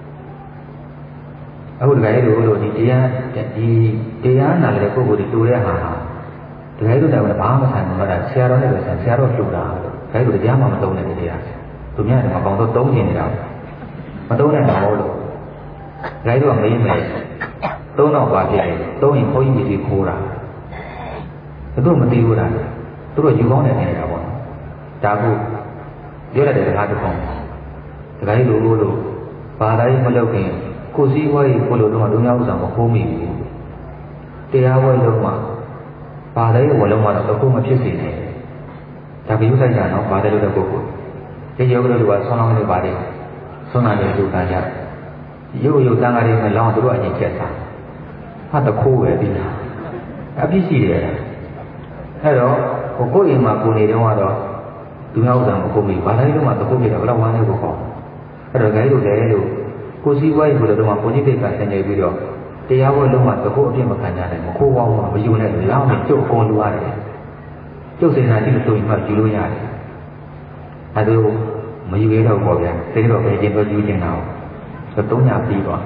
အခုဒါကြီးတို့ဒီတရားနာတဲ့ပုဂ္ဂိုလ်တွေတူတဲ့ဟာဒါကြီးတို့တော့ဘာမှမဆိုင်ဘူးလားဆရာတော်နဲ့ပဲဆရာတော်တူတာလို့ဒါကြီးတို့တရားမှမသုံးတဲ့တရားသူများကမပေါင်းတော့သုံးနေနေတာမသုံးတဲ့တော့လို့ဒါကြီးတို့ကမေးမယ်သုံးတော့ပါဖြစ်တယ်သုံးရင်ဘုန်းကြီးကြီးခိုးတာသူတို့မသိဘူးလားသူတို့ယူကောင်းတယ်နေတာပေါ့ဒါကိုပြောရတဲ့စကားတစ်ခုဒါကြီးလို့ဘာသာရေးမလုပ်ခင်ကိုစည်းဝါးရေးကိုလိုတော့ဒုညဥစ္စာမခိုးမိဘူးတရားဝဲလုံးမှာဘာသာရေးဝလုံးမှာတော့အခုမဖြစ်စေနဲ့ဒါကယူဆိုင်ကြတော့ဘာသာရေးတဲ့ပုဂ္ဂိုလ်ဒီယောဂတို့ကဆောင်းလောင်းလေးပါတယ်ဆွမ်းနာတဲ့လူကကြရုပ်တန်ခါးတွေမလောင်းသူတို့အရင်ချက်စားဟာတခိုးပဲဒီလားအပြစ်ရှိတယ်အဲ့တော့ကိုယ့်အိမ်မှာကိုနေတော့ကတော့ဒုညဥစ္စာမခိုးမိဘာသာရေးလုံးမှာတခိုးပြတယ်ဘယ်တော့ဝမ်းနေကိုပေါ့အဲ့တော့ဂိုင်းတို့လည်းလို့ကိုစည်းဝါးရေးကိုလည်းတော့ဘုန်းကြီးတိတ်ကဆင်နေပြီးတော့တရားဝဲလုံးဝတကုတ်အပြစ်မခံကြနိုင်ဘူးခိုးဝေါင်းမယူနဲ့လောင်းပြီးကျုပ်အကုန်လူရတယ်ကျုပ်စိတ်ဓာတ်ကြီးလို့ဆိုရင်မှယူလို့ရတယ်အဲဒါမယူရတော့ပေါ့ဗျာသိတော့ပဲကျင်တော့ယူကျင်တာဆိုတော့3ညပြီးတော့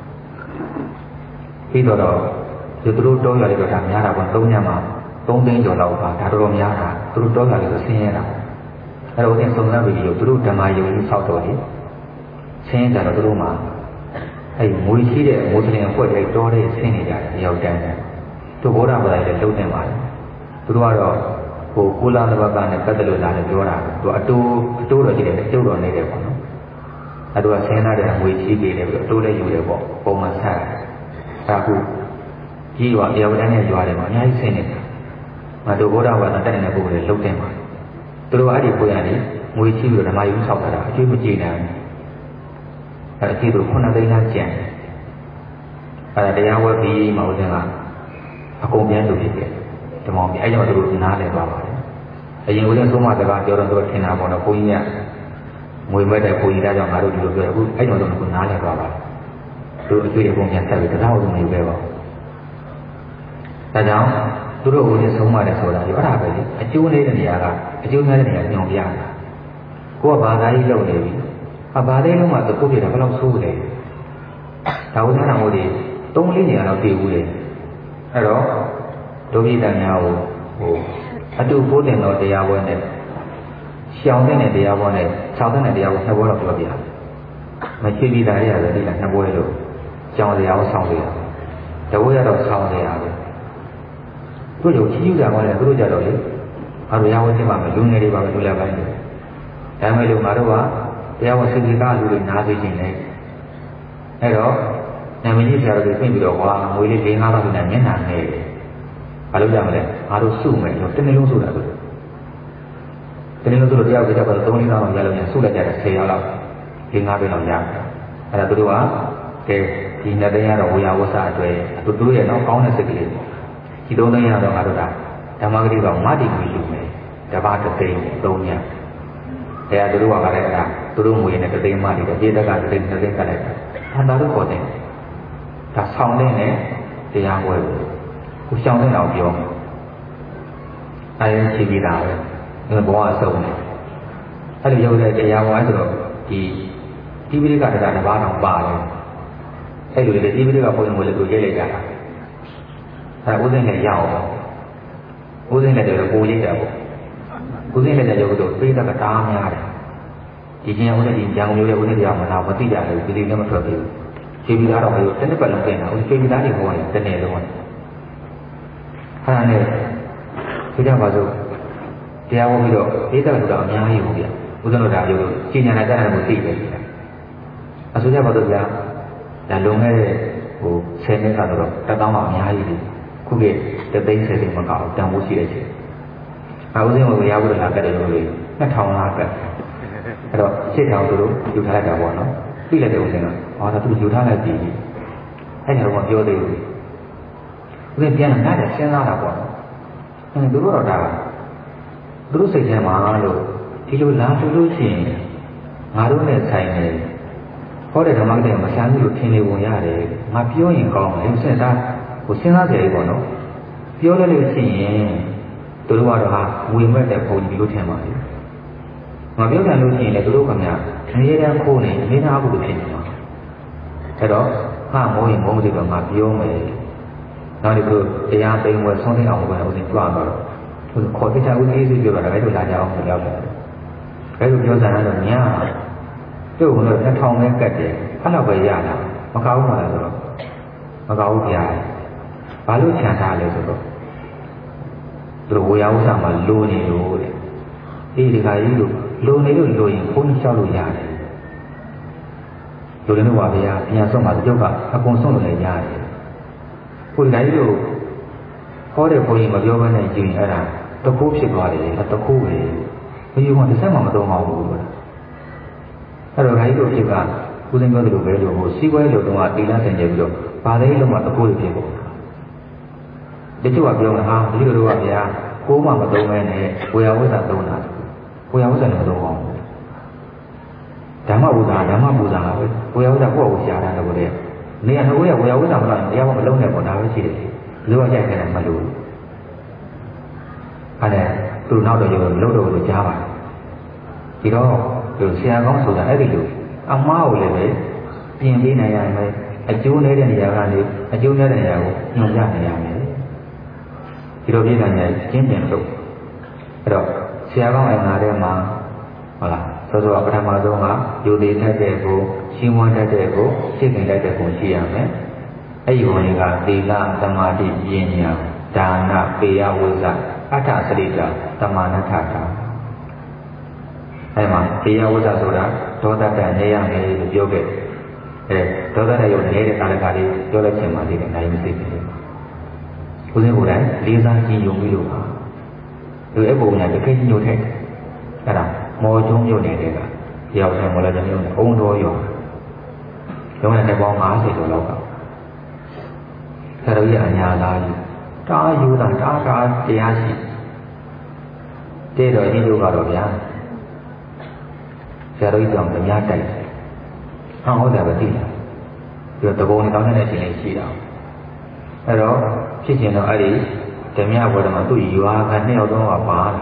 သူတို့တောရလေးတော့ဒါများတာပေါ့3ညမှာ3သိန်းကျော်လောက်ပါဒါတော်များတာသူတို့တောရလေးဆိုဆင်းရဲတာအဲတော့ဦးတင်စုံစမ်းပြီးတော့သူတို့ဓမ္မယုံကြီးဆောက်တော်လေဆင်းရဲကြတော့သူတို့မှာအဲ့ငွေရှိတဲ့မိုးစလင်အဖွဲ့တွေတော်တဲ့ဆင်းနေကြတယ်အရောက်တန်းတယ်သူဘောဓဘာသာလည်းလုံးနေပါတယ်သူတို့ကတော့ကိုလာလဘကနဲ့ပတ်သက်လို့လာတယ်ပြောတာသူအတိုးတော့ရှိတယ်အကျုပ်တော်နေတယ်ပေါ့နော်အဲသူကဆင်းလာတဲ့ငွေရှိသေးတယ်ပြီးတော့အတိုးလည်းယူတယ်ပေါ့ပုံမှန်ဆက်ဒါခုကြီးရွာအရောက်တန်းနဲ့ရွာတယ်မှာအများကြီးဆင်းနေတယ်သူဘောဓဘာသာတက်နေတဲ့ပုဂ္ဂိုလ်တွေလုံးနေပါတယ်သူတို့အဲ့ဒီကိုရတယ်ငွေရှိပြီးတော့ဓမ္မယုံဆောက်တာအကျွေးမကြေနိုင်ဘူးအဲ့ဒီလို9သိန်းလားကျန်အဲ့ဒါတရားဝဲပြီးမှဦးဇင်းကအကုန်ပြန်လုပ်ဖြစ်တယ်ဒီမောင်ပြီးအဲ့ကြောင့်တို့နားလဲသွားပါတယ်အရင်ဦးဇင်းသုံးမစကားပြောတော့တို့ထင်တာပေါ့နော်ဘုန်းကြီးကငွေမဲ့တဲ့ဘုန်းကြီးဒါကြောင့်ငါတို့ဒီလိုပြောတယ်အခုအဲ့ကြောင့်တို့နားလဲသွားပါတယ်တို့အကျွေးအကုန်ပြန်ဆက်ပြီးတရားဝဲမယူခဲ့ပါဘူးဒါကြောင့်သူတို့ဦးဇင်းဆုံးမတယ်ဆိုတာဒီအဲ့ဒါပဲလေအကျိုးနေတဲ့နေရာကအကျိုးများတဲ့နေရာညွန်ပြတာကိုကဘာသာရေးလုပ်နေပြီဘာသေးလုံးမှာတကုတ်ပြတာဘယ်လောက်ဆိုးလဲဒါဝိသနာမို့ဒီ3-4နေရာတော့ပြေဘူးလေအဲ့တော့ဒုက္ခိတများကိုအတူပိုးတင်တော့တရားပွဲနဲ့ရှောင်တဲ့တရားပွဲနဲ့၆တဲ့တရားပွဲ2ပွဲတော့ပြောပြမရှိသေးတာရလည်းဒီက2ပွဲလို့ရှောင်တရားကိုဆောင်းပြရတပွဲရတော့ဆောင်းတရားပဲသူတို့ကြီးကြပါလေသူတို့ကြတော့လေဘာလို့ရားဝဲသိမှာမလူငယ်တွေပါပဲလူလက်ပိုင်းတွေဒါမဲ့လို့ငါတို့ကတရားဝင်စိတ်ကြီးကလူတွေနားသိနေတယ်အဲ့တော့နာမည်ကြီးဆရာတို့ပြင်ပြီးတော့ကွာငွေလေး4-5လောက်နဲ့မျက်နှာနဲ့ ဘာလို့ကြမလဲငါတို့စုမယ်တော့တနေ့လုံးစုတာဆိုတနေ့လို့ဆိုတော့တရားကိုကြောက်တော့3-4 လောက်ရလို့ညဆုလိုက်ကြတယ်10ရောက်လောက်5ပဲလောက်ရအဲ့ဒါသူတို့ကကဲဒီနှစ်သိန်းကတော့ဝေယဝဆအတွက်သူတို့ရဲ့တော့ကောင်းတဲ့စိတ်ကလေးဒီ3သိန်းရတော့ငါတို့ကဓမ္မဂတိကမတ္တိကိုယူမယ်တပတ်3သိန်း3ညတရားသူတို့ကလည်းအဲ့ဒါသူတို့ငွေနဲ့3သိန်းမှတည်တယ်ပြည်သက်က3သိန်း2သိန်းကလည်းဘာသာလို့ခေါ်တယ်ဒါဆောင်တဲ့နဲ့တရားပွဲကိုရှောင်းတဲ့အောင်ပြောအဲရင်ရှိပြီးတာပဲဘဝအဆုံးတယ်အဲ့လိုရောက်တဲ့တရားပွဲဆိုတော့ဒီပိဋကတရားတစ်ပါးတော့ပါတယ်အဲ့လိုလေဒီပိဋကဘုန်းကြီးကလည်းသူရေးလိုက်ကြတာအဲဥစဉ်နဲ့ရအောင်ဥစဉ်နဲ့တော့ကိုရေးတာပေါ့ဥစဉ်နဲ့ရောက်တော့ပိဋကတားများတယ်ဒီချင်းဥစဉ်ဒီကြောင်မျိုးရဲ့ဥစဉ်တရားမလားမသိကြဘူးဒီလိုလည်းမထွက်ဘူးခြေပြီးသားတော့ဘယ်လိုတစ်နှစ်ပတ်လုံးပြင်တာခြေပြီးသားတွေဟောရင်တစ်နေ့လုံးအဲ့ဒါနဲ့ဆိုကြပါစို့တရားဟောပြီးတော့ပိဋကကတော့အများကြီးဟုတ်ဗျဥစဉ်တို့ဒါရုပ်ရှင်းညာကြတာကိုသိပဲအဆိုကြပါစို့ဗျာဒါလုံခဲ့တဲ့10နှစ်ကတော့1000မှအများကြီးတယ်ခုက3သိန်း10သိန်းမကောက်တန်ဖိုးရှိတဲ့ချိန်အဦးစင်းကိုရဖို့လာကြတယ်လို့လေ2000လားကအဲ့တော့8000သူတို့ယူထားလိုက်တာပေါ့နော်ပြီးလိုက်တဲ့ဦးစင်းကဒါသူယူထားလိုက်ပြီအဲ့ဒါတော့ပြောသေးဘူးဦးစင်းပြန်လာတယ်စဉ်းစားတာပေါ့သူတို့တော့ဒါသူတို့စိတ်ထဲမှာလို့ဒီလိုလာလို့ရှိရင်ငါတို့နဲ့ဆိုင်နေဟောတဲ့ဓမ္မကတည်းကမဆန်းဘူးလို့ထင်နေပုံရတယ်ငါပြောရင်ကောင်းတယ်စဉ်းစားစဉ်းစားကြရပေါ့နော်ပြောရလို့ရှိရင်သူတို့ကတော့ဟာဝေမဲ့တဲ့ဘုံကြီးလို့ထင်ပါလေငါပြောတယ်လို့ရှိရင်လည်းသူတို့ကများအမြဲတမ်းခိုးနေအမြဲတမ်းအခုလိုဖြစ်နေမှာအဲ့တော့ဟာမိုးရင်မိုးစီတော့ငါပြောမယ်နောက်ဒီလိုတရားသိမ်းဝဲဆုံးသိအောင်ပဲဦးစီးကြွားတော့သူခေါ်ပြချဦးအေးစီပြောတာလည်းတို့လာကြအောင်ပြောတယ်အဲ့လိုပြောစမ်းတော့ညာသူ့ကတော့2000ပဲကတ်တယ်အဲ့လောက်ပဲရတာမကောင်းပါလားဆိုတော့မကောင်းဘူးကြားတယ်ဘာလို့ခြံထားလဲဆိုတော့သူတို့ဝေယဥစ္စာမှာလိုနေလို့တဲ့အေးဒီခါကြီးလို့လိုနေလို့လိုရင်ဘုန်းကြီးလျှောက်လို့ရတယ်လိုနေလို့ပါဗျာပြန်ဆုံးမှာကျုပ်ကအကုန်ဆုံးလို့လည်းရတယ်ခုဒီခါကြီးလို့ဟောတဲ့ဘုန်းကြီးမပြောဘဲနဲ့ကြည့်ရင်အဲ့ဒါတကူဖြစ်သွားတယ်တကူပဲဘယ်လိုမှတစ်ဆက်မှမသုံးအောင်ဘူးလို့အဲ့တော့ခါကြီးတို့ဖြစ်ကဦးစင်းပြောတယ်လို့ပဲလို့စီးပွားရေးလို့တော့တိလဆင်ကြပြီးတော့ဗာလေးလုံးမှာတကူဖြစ်ပေါ့တချို့ကပြောမှာဒီလိုတော့ဗျာကိုးမှမသုံးမဲနဲ့ဝေယဝိဇ္ဇာသုံးတာဝေယဝိဇ္ဇာလည်းမသုံးအောင်ဓမ္မပူဇာပဲဝေယဝိဇ္ဇာကိုယ့်ကိုရှားတာလည်းကိုတဲ့နေရာနှုတ်ရဝေယဝိဇ္ဇာမလားတရားမလုံးနဲ့ပေါ့ဒါပဲရှိတယ်လူကကြိုက်တယ်မလို့အဲ့ဒါသူနောက်တော့ရုပ်လို့တော့ကြားပါဒီတော့သူဆရာကောင်းဆိုတာအဲ့ဒီလိုအမားကိုလည်းပဲပြင်ပေးနိုင်ရမယ်အကျိုးနေတဲ့နေရာကနေအကျိုးနေတဲ့နေရာကိုညွှန်ပြနေရမယ်ဒီလိုပြည်နိုင်ရင်ကျင်းပြန်လို့အဲ့တော့ဆရာကောင်းအင်္ဂါထဲမှာဟုတ်လားဆိုတော့ပထမဆုံးကယူသေးတတ်တဲ့ကိုရှင်းဝန်းတတ်တဲ့ကိုသိခင်တတ်တဲ့ကိုရှိရမယ်အဲ့ဒီဝင်ကသီလသမာဓိပညာဒါနပေယဝိဇ္ဇာအဋ္ဌစရိတာသမာနထတာအဲ့မှာပေယဝိဇ္ဇာဆိုတာဒေါသတန်နေရမယ်လို့ပြောခဲ့ဒေါသတန်ရုပ်နေတဲ့ကာလကလေးပြောလိုက်ချင်ပါသေးတယ်နိုင်မသိဘူးဦးစင်းကိုယ်တိုင်လေးစားကြည့်ယုံပြီးလို့ပါသူအဲ့ပုံညာတကယ်ညှို့ထက်အဲ့ဒါမော်ကျုံးညို့နေတဲ့ကရောက်တယ်မလားကျွန်တော်အုံတော်ရောကျောင်းနဲ့ပေါင်း50ကျော်လောက်ကဆရာတော်ကြီးအညာသားကြီးတားယူတာတားတရားရှိတဲ့တော်ကြီးတို့ကတော့ဗျာဆရာတော်ကြီးတောင်ဓမြတိုက်ဟုတ်တယ်ပဲသိတယ်ပြီးတော့တဘုံနဲ့တောင်းတဲ့အချိန်လေးရှိတာအဲ့တော့ဖြစ်ချင်တော့အဲ့ဒီဓမြဘောဓမှာသူ့ရွာက2ယောက်တော့ပါလာ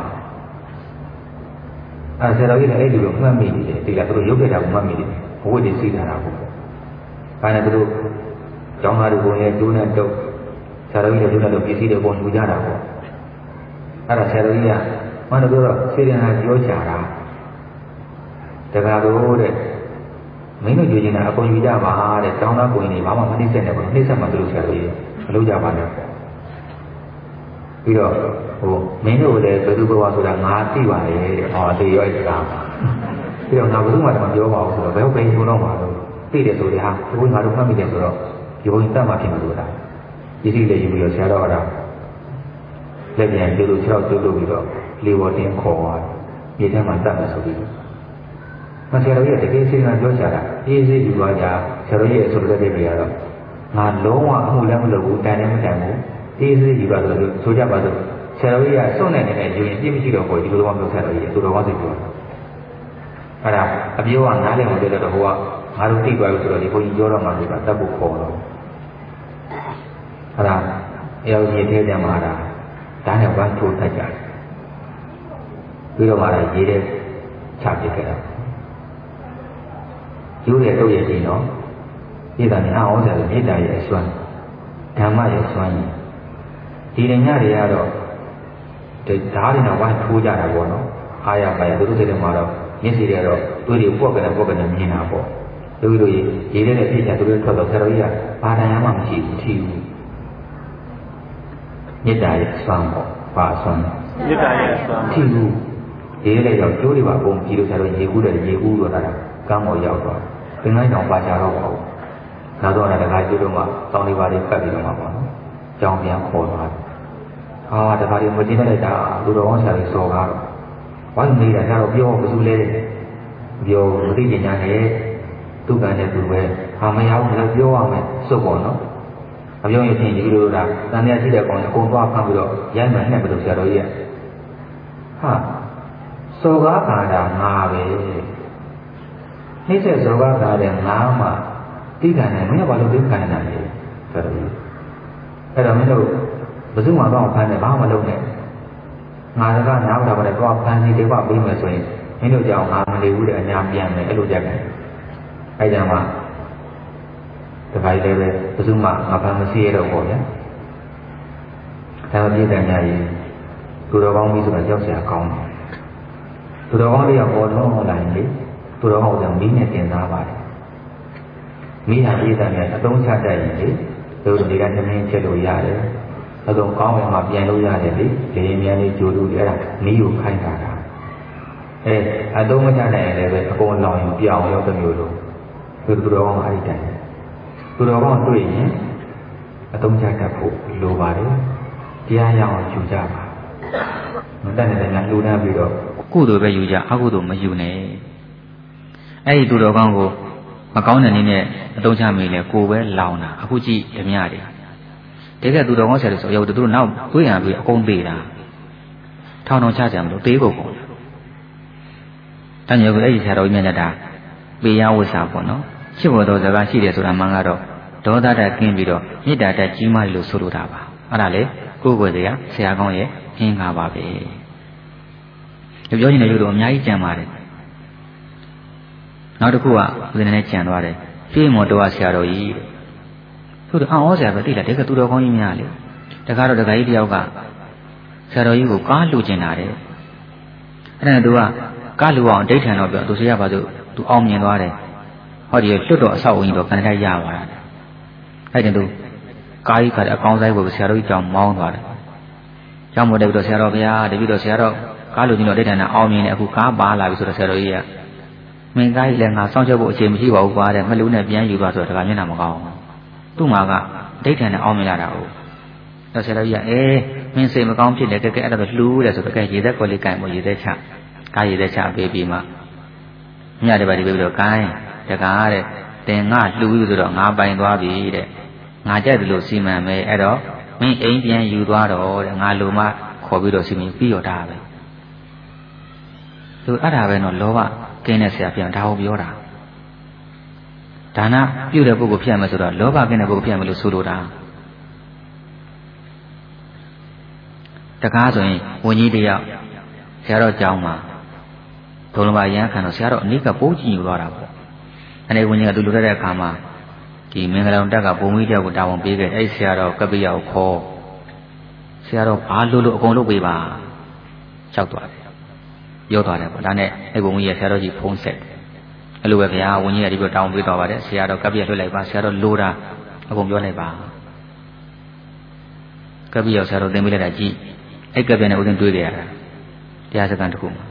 အဲ့ဆရာတော်ကြီးလည်းအဲ့ဒီလိုမှတ်မိနေတယ်ဒီကသူတို့ရုပ်ပြတာကိုမှတ်မိတယ်ဘဝတည်စီးတာကိုဘာနဲ့သူတို့ကျောင်းသားတွေကိုလည်းကျိုးနဲ့တုပ်ဆရာတော်ကြီးလည်းကျိုးနဲ့တုပ်ပစ္စည်းတွေပုံယူကြတာပေါ့အဲ့ဒါဆရာတော်ကြီးကမှန်တော့စေရနာပြောချတာတကားတို့တဲ့မင်းတို့ကြွေးနေတာအကုန်ယူကြပါတဲ့ကျောင်းသားကိုင်းနေဘာမှမနှိမ့်ဆက်နဲ့ပေါ့နှိမ့်ဆက်မှသူတို့ဆရာတော်ကြီးမလုပ်ကြပါနဲ့ပြီးတော့မင်းတို့လည်းဘယ်သူဘဝဆိုတာငါသိပါတယ်တဲ့ဟောသိရောအဲ့ဒါပြီးတော့ငါဘယ်သူမှမပြောပါဘူးဆိုတော့ဘယ်ဟုတ်ပဲဆိုတော့မှာလို့သိတယ်ဆိုတဲ့ဟာဘုရားငါတို့မှတ်မိတယ်ဆိုတော့ဒီဘုန်းကြီးတတ်မှဖြစ်မှာလို့လားဒီစီလေးယူပြီးတော့ဆရာတော်ကလက်ပြန်ကျိုးလို့6ကျိုးလို့ပြီးတော့လေဝတင်းခေါ်သွားတယ်ရေထဲမှာတတ်မယ်ဆိုပြီးဆရာတော်ကြီးတကယ်စိတ်ကပြောချတာအေးစိတ်ယူသွားကြဆရာတော်ကြီးအဆိုလက်တွေကတော့ငါလုံးဝအမှုလည်းမလုပ်ဘူးတန်လည်းမတန်ဘူးအေးစိတ်ယူသွားဆိုကြပါစို့ဆရာတော်ကြီးကစုံနေတဲ့ယူရင်ပြည့်မရှိတော့ဘူးဒီလိုတော့မျိုးဆရာတော်ကြီးသူတော်ကောင်းစိတ်ပြောအဲ့ဒါအပြောကနားလည်မပြောတော့ဟိုကငါတို့သိသွားပြီဆိုတော့ဒီဘုန်းကြီးပြောတော့မှလို့ကတတ်ဖို့ခေါ်တော့အဲ့ဒါအယောကြီးထဲပြန်มาတာဒါနဲ့ဝမ်းထိုးတတ်ကြတယ်ပြီးတော့မှလည်းရေးတဲ့ချပြခဲ့တာယူရဲ့တော့ရဲ့ဒီနော်ဒီကနေ့အောင်ဆရာမေတ္တာရဲ့အစွမ်းဓမ္မရဲ့အစွမ်းဒီညတွေကတော့ဓာတ်တွေတော့ဝမ်းထိုးကြတာပေါ့နော်အားရပါရသူတို့တွေမှာတော့မျက်စိတွေကတော့တွေးတွေပုတ်ကနေမြင်တာပေါ့လူတို့ရေးတဲ့ပြည့်ချာသူတို့ထွက်တော့ဆရာတော်ကြီးကဘာတန်ရမှမရှိဘူးထီဘူးမေတ္တာရဲ့အစွမ်းပေါ့ဘာအစွမ်းမေတ္တာရဲ့အစွမ်းထီဘူးရေးတဲ့ရောက်ကျိုးတွေပါပုံကြည့်လို့ဆရာတော်ရေကူးတယ်ရေကူးတော့တာကမ်းပေါ်ရောက်သွားသင်္ကန်းတောင်ပါချတော့ပေါ့နောက်တော့လည်းတခါကျိုးတော့မှတောင်းလေးပါးလေးဖတ်ပြီးတော့မှပေါ့နော်ကြောင်းပြန်ခေါ်သွားတယ်တခါဒီမကျင်းလိုက်တာလူတော်အောင်ဆရာကြီးစော်ကားတော့ဘာလို့နေတာဆရာတော်ပြောမစုလဲပြောမသိကြညာနဲ့သူကလည်းသူပဲမရဘူးလည်းပြောရမယ်စုပ်ပေါ့နော်မပြောရင်ဖြင့်ဒီလိုတန်တရားရှိတဲ့ကောင်အကုန်သွားဖမ်းပြီးတော့ရိုက်မှနှက်ပြီးတော့ဆရာတော်ကြီးကစော်ကားပါတာငါပဲနှိမ့်ဆက်စော်ကားတာတဲ့ငါမှသိခံတယ်မင်းကဘာလို့သိခံနေတာလဲဆိုတော့အဲ့တော့မင်းတို့ဘယ်သူမှတော့ဖမ်းတယ်ဘာမှမလုပ်နဲ့ငါကနားမတော်တယ်တော့ဖမ်းစီတွေပါပြီးမယ်ဆိုရင်မင်းတို့ကြောင့်ငါမနေဘူးတဲ့အများပြန်မယ်အဲ့လိုကြက်တယ်အဲ့ကြောင့်မှတခါတည်းပဲဘယ်သူမှငါဖမ်းမစီရတော့ပေါ့ဗျာဒါပြည့်တယ်များကြီးသူတော်ကောင်းပြီဆိုတာကြောက်စရာကောင်းတယ်သူတော်ကောင်းတွေကပေါ်တော့လာရင်လေသူတော်ကောင်းကမီးနဲ့တင်စားပါတယ်မီးဟာပြည့်တယ်များအသုံးချတတ်ရင်လေသူတို့တွေကသမင်းချက်လို့ရတယ်အကုန်ကောင်းအောင်မှပြန်လို့ရတယ်လေဒီရင်များလေးကြိုးလို့အဲ့ဒါမီးကိုခိုင်းတာအသုံးမချနိုင်ရင်လည်းပဲအကုန်လောင်ရင်ပြောင်းရောက်တဲ့မျိုးလို့သူတော်ကောင်းအဲ့ဒီတိုင်သူတော်ကောင်းတွေ့ရင်အသုံးချတတ်ဖို့လိုပါတယ်တရားရအောင်ယူကြပါမတတ်တဲ့ညာလူတန်းပြီးတော့ကုသိုလ်ပဲယူကြအကုသိုလ်မယူနဲ့အဲ့ဒီသူတော်ကောင်းကိုမကောင်းတဲ့နည်းနဲ့အသုံးချမိလေကိုယ်ပဲလောင်တာအခုကြည့်ဓမြတွေတကယ်သူတော်ကောင်းဆရာတွေဆိုရောက်သူတို့နောက်တွေးရပြီးအကုန်သေးတာထောင်ချကြမလို့သေးကုန်ပေါ့တန်ရုပ်ကအဲ့ဒီဆရာတော်ကြီးမြတ်တာပေရဝိစာပေါ့နော်ချစ်ဖို့တော်စကားရှိတယ်ဆိုတာမှန်ကတော့ဒေါသတကင်းပြီးတော့မေတ္တာတကြီးမားလို့ဆိုလိုတာပါအဲ့ဒါလေကိုယ်ကိုယ်တည်းကဆရာကောင်းရဲ့အင်းကားပါပဲပြောချင်တဲ့ရုပ်တော့အများကြီးကြံပါတယ်နောက်တစ်ခုကဦးဇင်းနဲ့ကြံသွားတယ်ပြေးမော်တော်ဆရာတော်ကြီးသူတို့အော်ဆရာပဲသိလားတကယ်သူတော်ကောင်းကြီးများလေတခါတော့တခါကြီးတယောက်ကဆရာတော်ကြီးကိုကားလူကျင်တာတဲ့အဲ့ဒါသူကကားလူအောင်ဒိဋ္ဌံတော့ပြောသူဆရာပါဆိုသူအောင်မြင်သွားတယ်ဟောဒီလွတ်တော်အဆောက်အဦကြီးတော့ခဏတိုက်ရပါတာအဲ့ဒါသူကားကြီးခါတဲ့အကောင်းဆိုင်ကိုဆရာတော်ကြီးကြောင်မောင်းသွားတယ်ကြောင်မို့တယ်ပြီးတော့ဆရာတော်ဘုရားတပည့်တော်ဆရာတော်ကားလူကြီးတော့ဒိဋ္ဌံနဲ့အောင်မြင်တယ်အခုကားပါလာပြီဆိုတော့ဆရာတော်ကြီးကမင်းကားကြီးလည်းငါစောင့်ချက်ဖို့အချိန်မရှိပါဘူးကွာတဲ့မလူနဲ့ပြန်ယူသွားဆိုတော့ဒါကမျက်နှာမကောင်းဘူးသူ့မှာကဒိဋ္ဌံနဲ့အောင်မြင်လာတာဟုတ်တော့ဆရာတော်ကြီးကမင်းစိတ်မကောင်းဖြစ်တယ်ကဲအဲ့ဒါပဲလှူးတယ်ဆိုတော့ကဲရေသက်ကော်လေးကင်ဖို့ရေသက်ချကားရေသက်ချပေးပြီးမှမြတ်တယ်ပါဒီပြီးတော့ကိုင်းတကားတဲ့တင်ငါလှူးပြီးဆိုတော့ငါပိုင်သွားပြီတဲ့ငါကြိုက်တယ်လို့စီမံမယ်အဲ့တော့မင်းအိမ်ပြန်ယူသွားတော့တဲ့ငါလိုမှခေါ်ပြီးတော့စီမံပြီးတော့တာပဲသူအဲ့ဒါပဲတော့လောဘကင်းတဲ့ဆရာပြန်ဒါကိုပြောတာဒါနပြုတဲ့ပုဂ္ဂိုလ်ဖြစ်ရမယ်ဆိုတော့လောဘကင်းတဲ့ပုဂ္ဂိုလ်ဖြစ်ရမယ်လို့ဆိုလိုတာတကားဆိုရင်ဝင်းကြီးတယောက်ဆရာတော်ကျောင်းမှာဒုံလမရန်ခံတော့ဆရာတော်အနိကပိုးကြည့်ယူသွားတာပေါ့အဲ့ဒီဝင်းကြီးကသူလိုတဲ့အခါမှာဒီမင်္ဂလာတက်ကဘုံကြီးတယောက်ကိုတာဝန်ပေးခဲ့အဲ့ဆရာတော်ကပ္ပိယကိုခေါ်ဆရာတော်ဘာလို့အကုန်လုပ်ပေးပါလျှောက်သွားတယ်ပြောသွားတယ်ပေါ့ဒါနဲ့အဲ့ဘုံကြီးရဲ့ဆရာတော်ကြီးဖုံးဆက်အဲ့လိုပဲဗျာဝင်းကြီးကဒီလိုတာဝန်ပေးသွားပါတယ်ဆရာတော်ကပ္ပိယလွှတ်လိုက်ပါဆရာတော်လိုတာအကုန်ပြောလိုက်ပါကပ္ပိယဆရာတော်သင်ပေးလိုက်တာကြည့်အဲ့ကပ္ပိယနဲ့ဦးဇင်းတွေးကြရတာတရားစခန်းတစ်ခုမှာ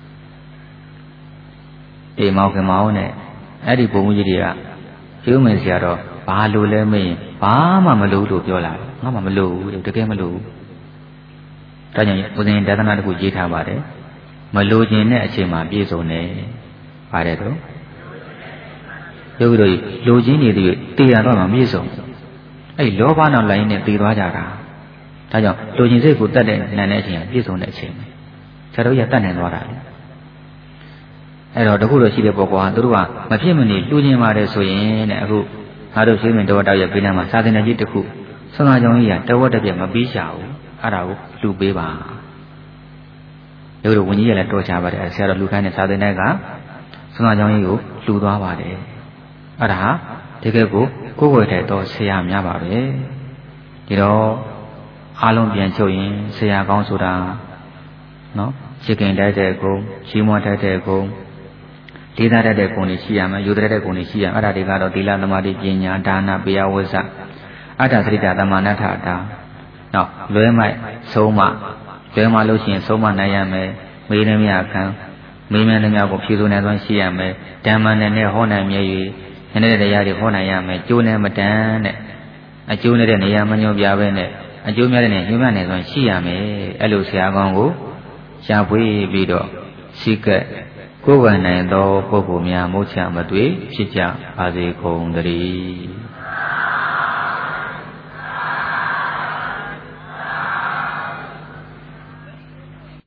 မောင်ခင်မောင်နဲ့အဲ့ဒီဘုံကြီးတွေကကျိုးမင်းဆရာတော်ဘာလို့လဲမေးရင်ဘာမှမလို့လို့ပြောလာတယ်ငါမှမလို့တကယ်မလို့ဒါကြောင့်ဦးဇင်းဒေသနာတစ်ခုရေးထားပါတယ်မလိုချင်တဲ့အချိန်မှာပြည့်စုံတယ်ပါတယ်တော့ယောဂီတို့လိုချင်နေတဲ့တည်ရတော့မှပြည့်စုံအဲ့လောဘနောက်လိုင်းနဲ့တည်သွားကြတာဒါကြောင့်လိုချင်စိတ်ကိုတတ်တဲ့နိုင်တဲ့အချိန်ကပြည့်စုံတဲ့အချိန်ပဲဆရာတို့ရတတ်နိုင်သွားတာလေအဲ့တော့တခုတော့ရှိတဲ့ပုဂ္ဂိုလ်ဟာသူတို့ကမဖြစ်မနေလူချင်းပါတယ်ဆိုရင်တဲ့အခုငါတို့ရှိမင်းတော်တောက်ရဲ့ဘေးနားမှာစာသင်တဲ့ကြီးတစ်ခုဆွမ်းသာကြောင့်ကြီးကတဝက်တစ်ပြက်မပြီးရှာဘူးအဲ့ဒါကိုလူပေးပါတို့ဝန်ကြီးရလည်းတော်ချပါတယ်ဆရာတော်လူခိုင်းတဲ့စာသင်တဲ့ကဆွမ်းသာကြောင့်ကြီးကိုလူသွားပါတယ်အဲ့ဒါဟာတကယ်ကိုယ်ွယ်တဲ့တော့ဆရာများပါပဲဒီတော့အားလုံးပြန်ချုပ်ရင်ဆရာကောင်းဆိုတာနော်ရှင်းခင်တတ်တဲ့ဂုဏ်ရှိမွားတတ်တဲ့ဂုဏ်လေးစားတတ်တဲ့ဂုဏ်တွေရှိရမယ်ယူတတ်တဲ့ဂုဏ်တွေရှိရမယ်အဲ့ဒါတွေကတော့သီလသမာဓိပညာဒါနပယဝဇ္ဇအတ္တသတိတသမဏဋ္ဌတာနော်လွဲမိုက်ဆုံးမလွဲမလို့ရှိရင်ဆုံးမနိုင်ရမယ်မေးနှမြခံမေးမြန်းနှမြကိုဖြေဆိုနိုင်စွမ်းရှိရမယ်ဓမ္မနဲ့ဟောနိုင်မြဲ၍နည်းနည်းတရားတွေဟောနိုင်ရမယ်ကျိုးနဲ့မတန်တဲ့အကျိုးနဲ့တဲ့နေရာမညွှန်ပြပဲနဲ့အကျိုးများတဲ့နေညွှန်ပြနိုင်စွမ်းရှိရမယ်အဲ့လိုဆရာကောင်းကိုရှာဖွေပြီးတော့ရှိကက်ကိုယ်ဝယ်နိုင်သောပုဂ္ဂိုလ်များမုတ်ချမတွေ့ဖြစ်ကြပါစေကုန်သတည်း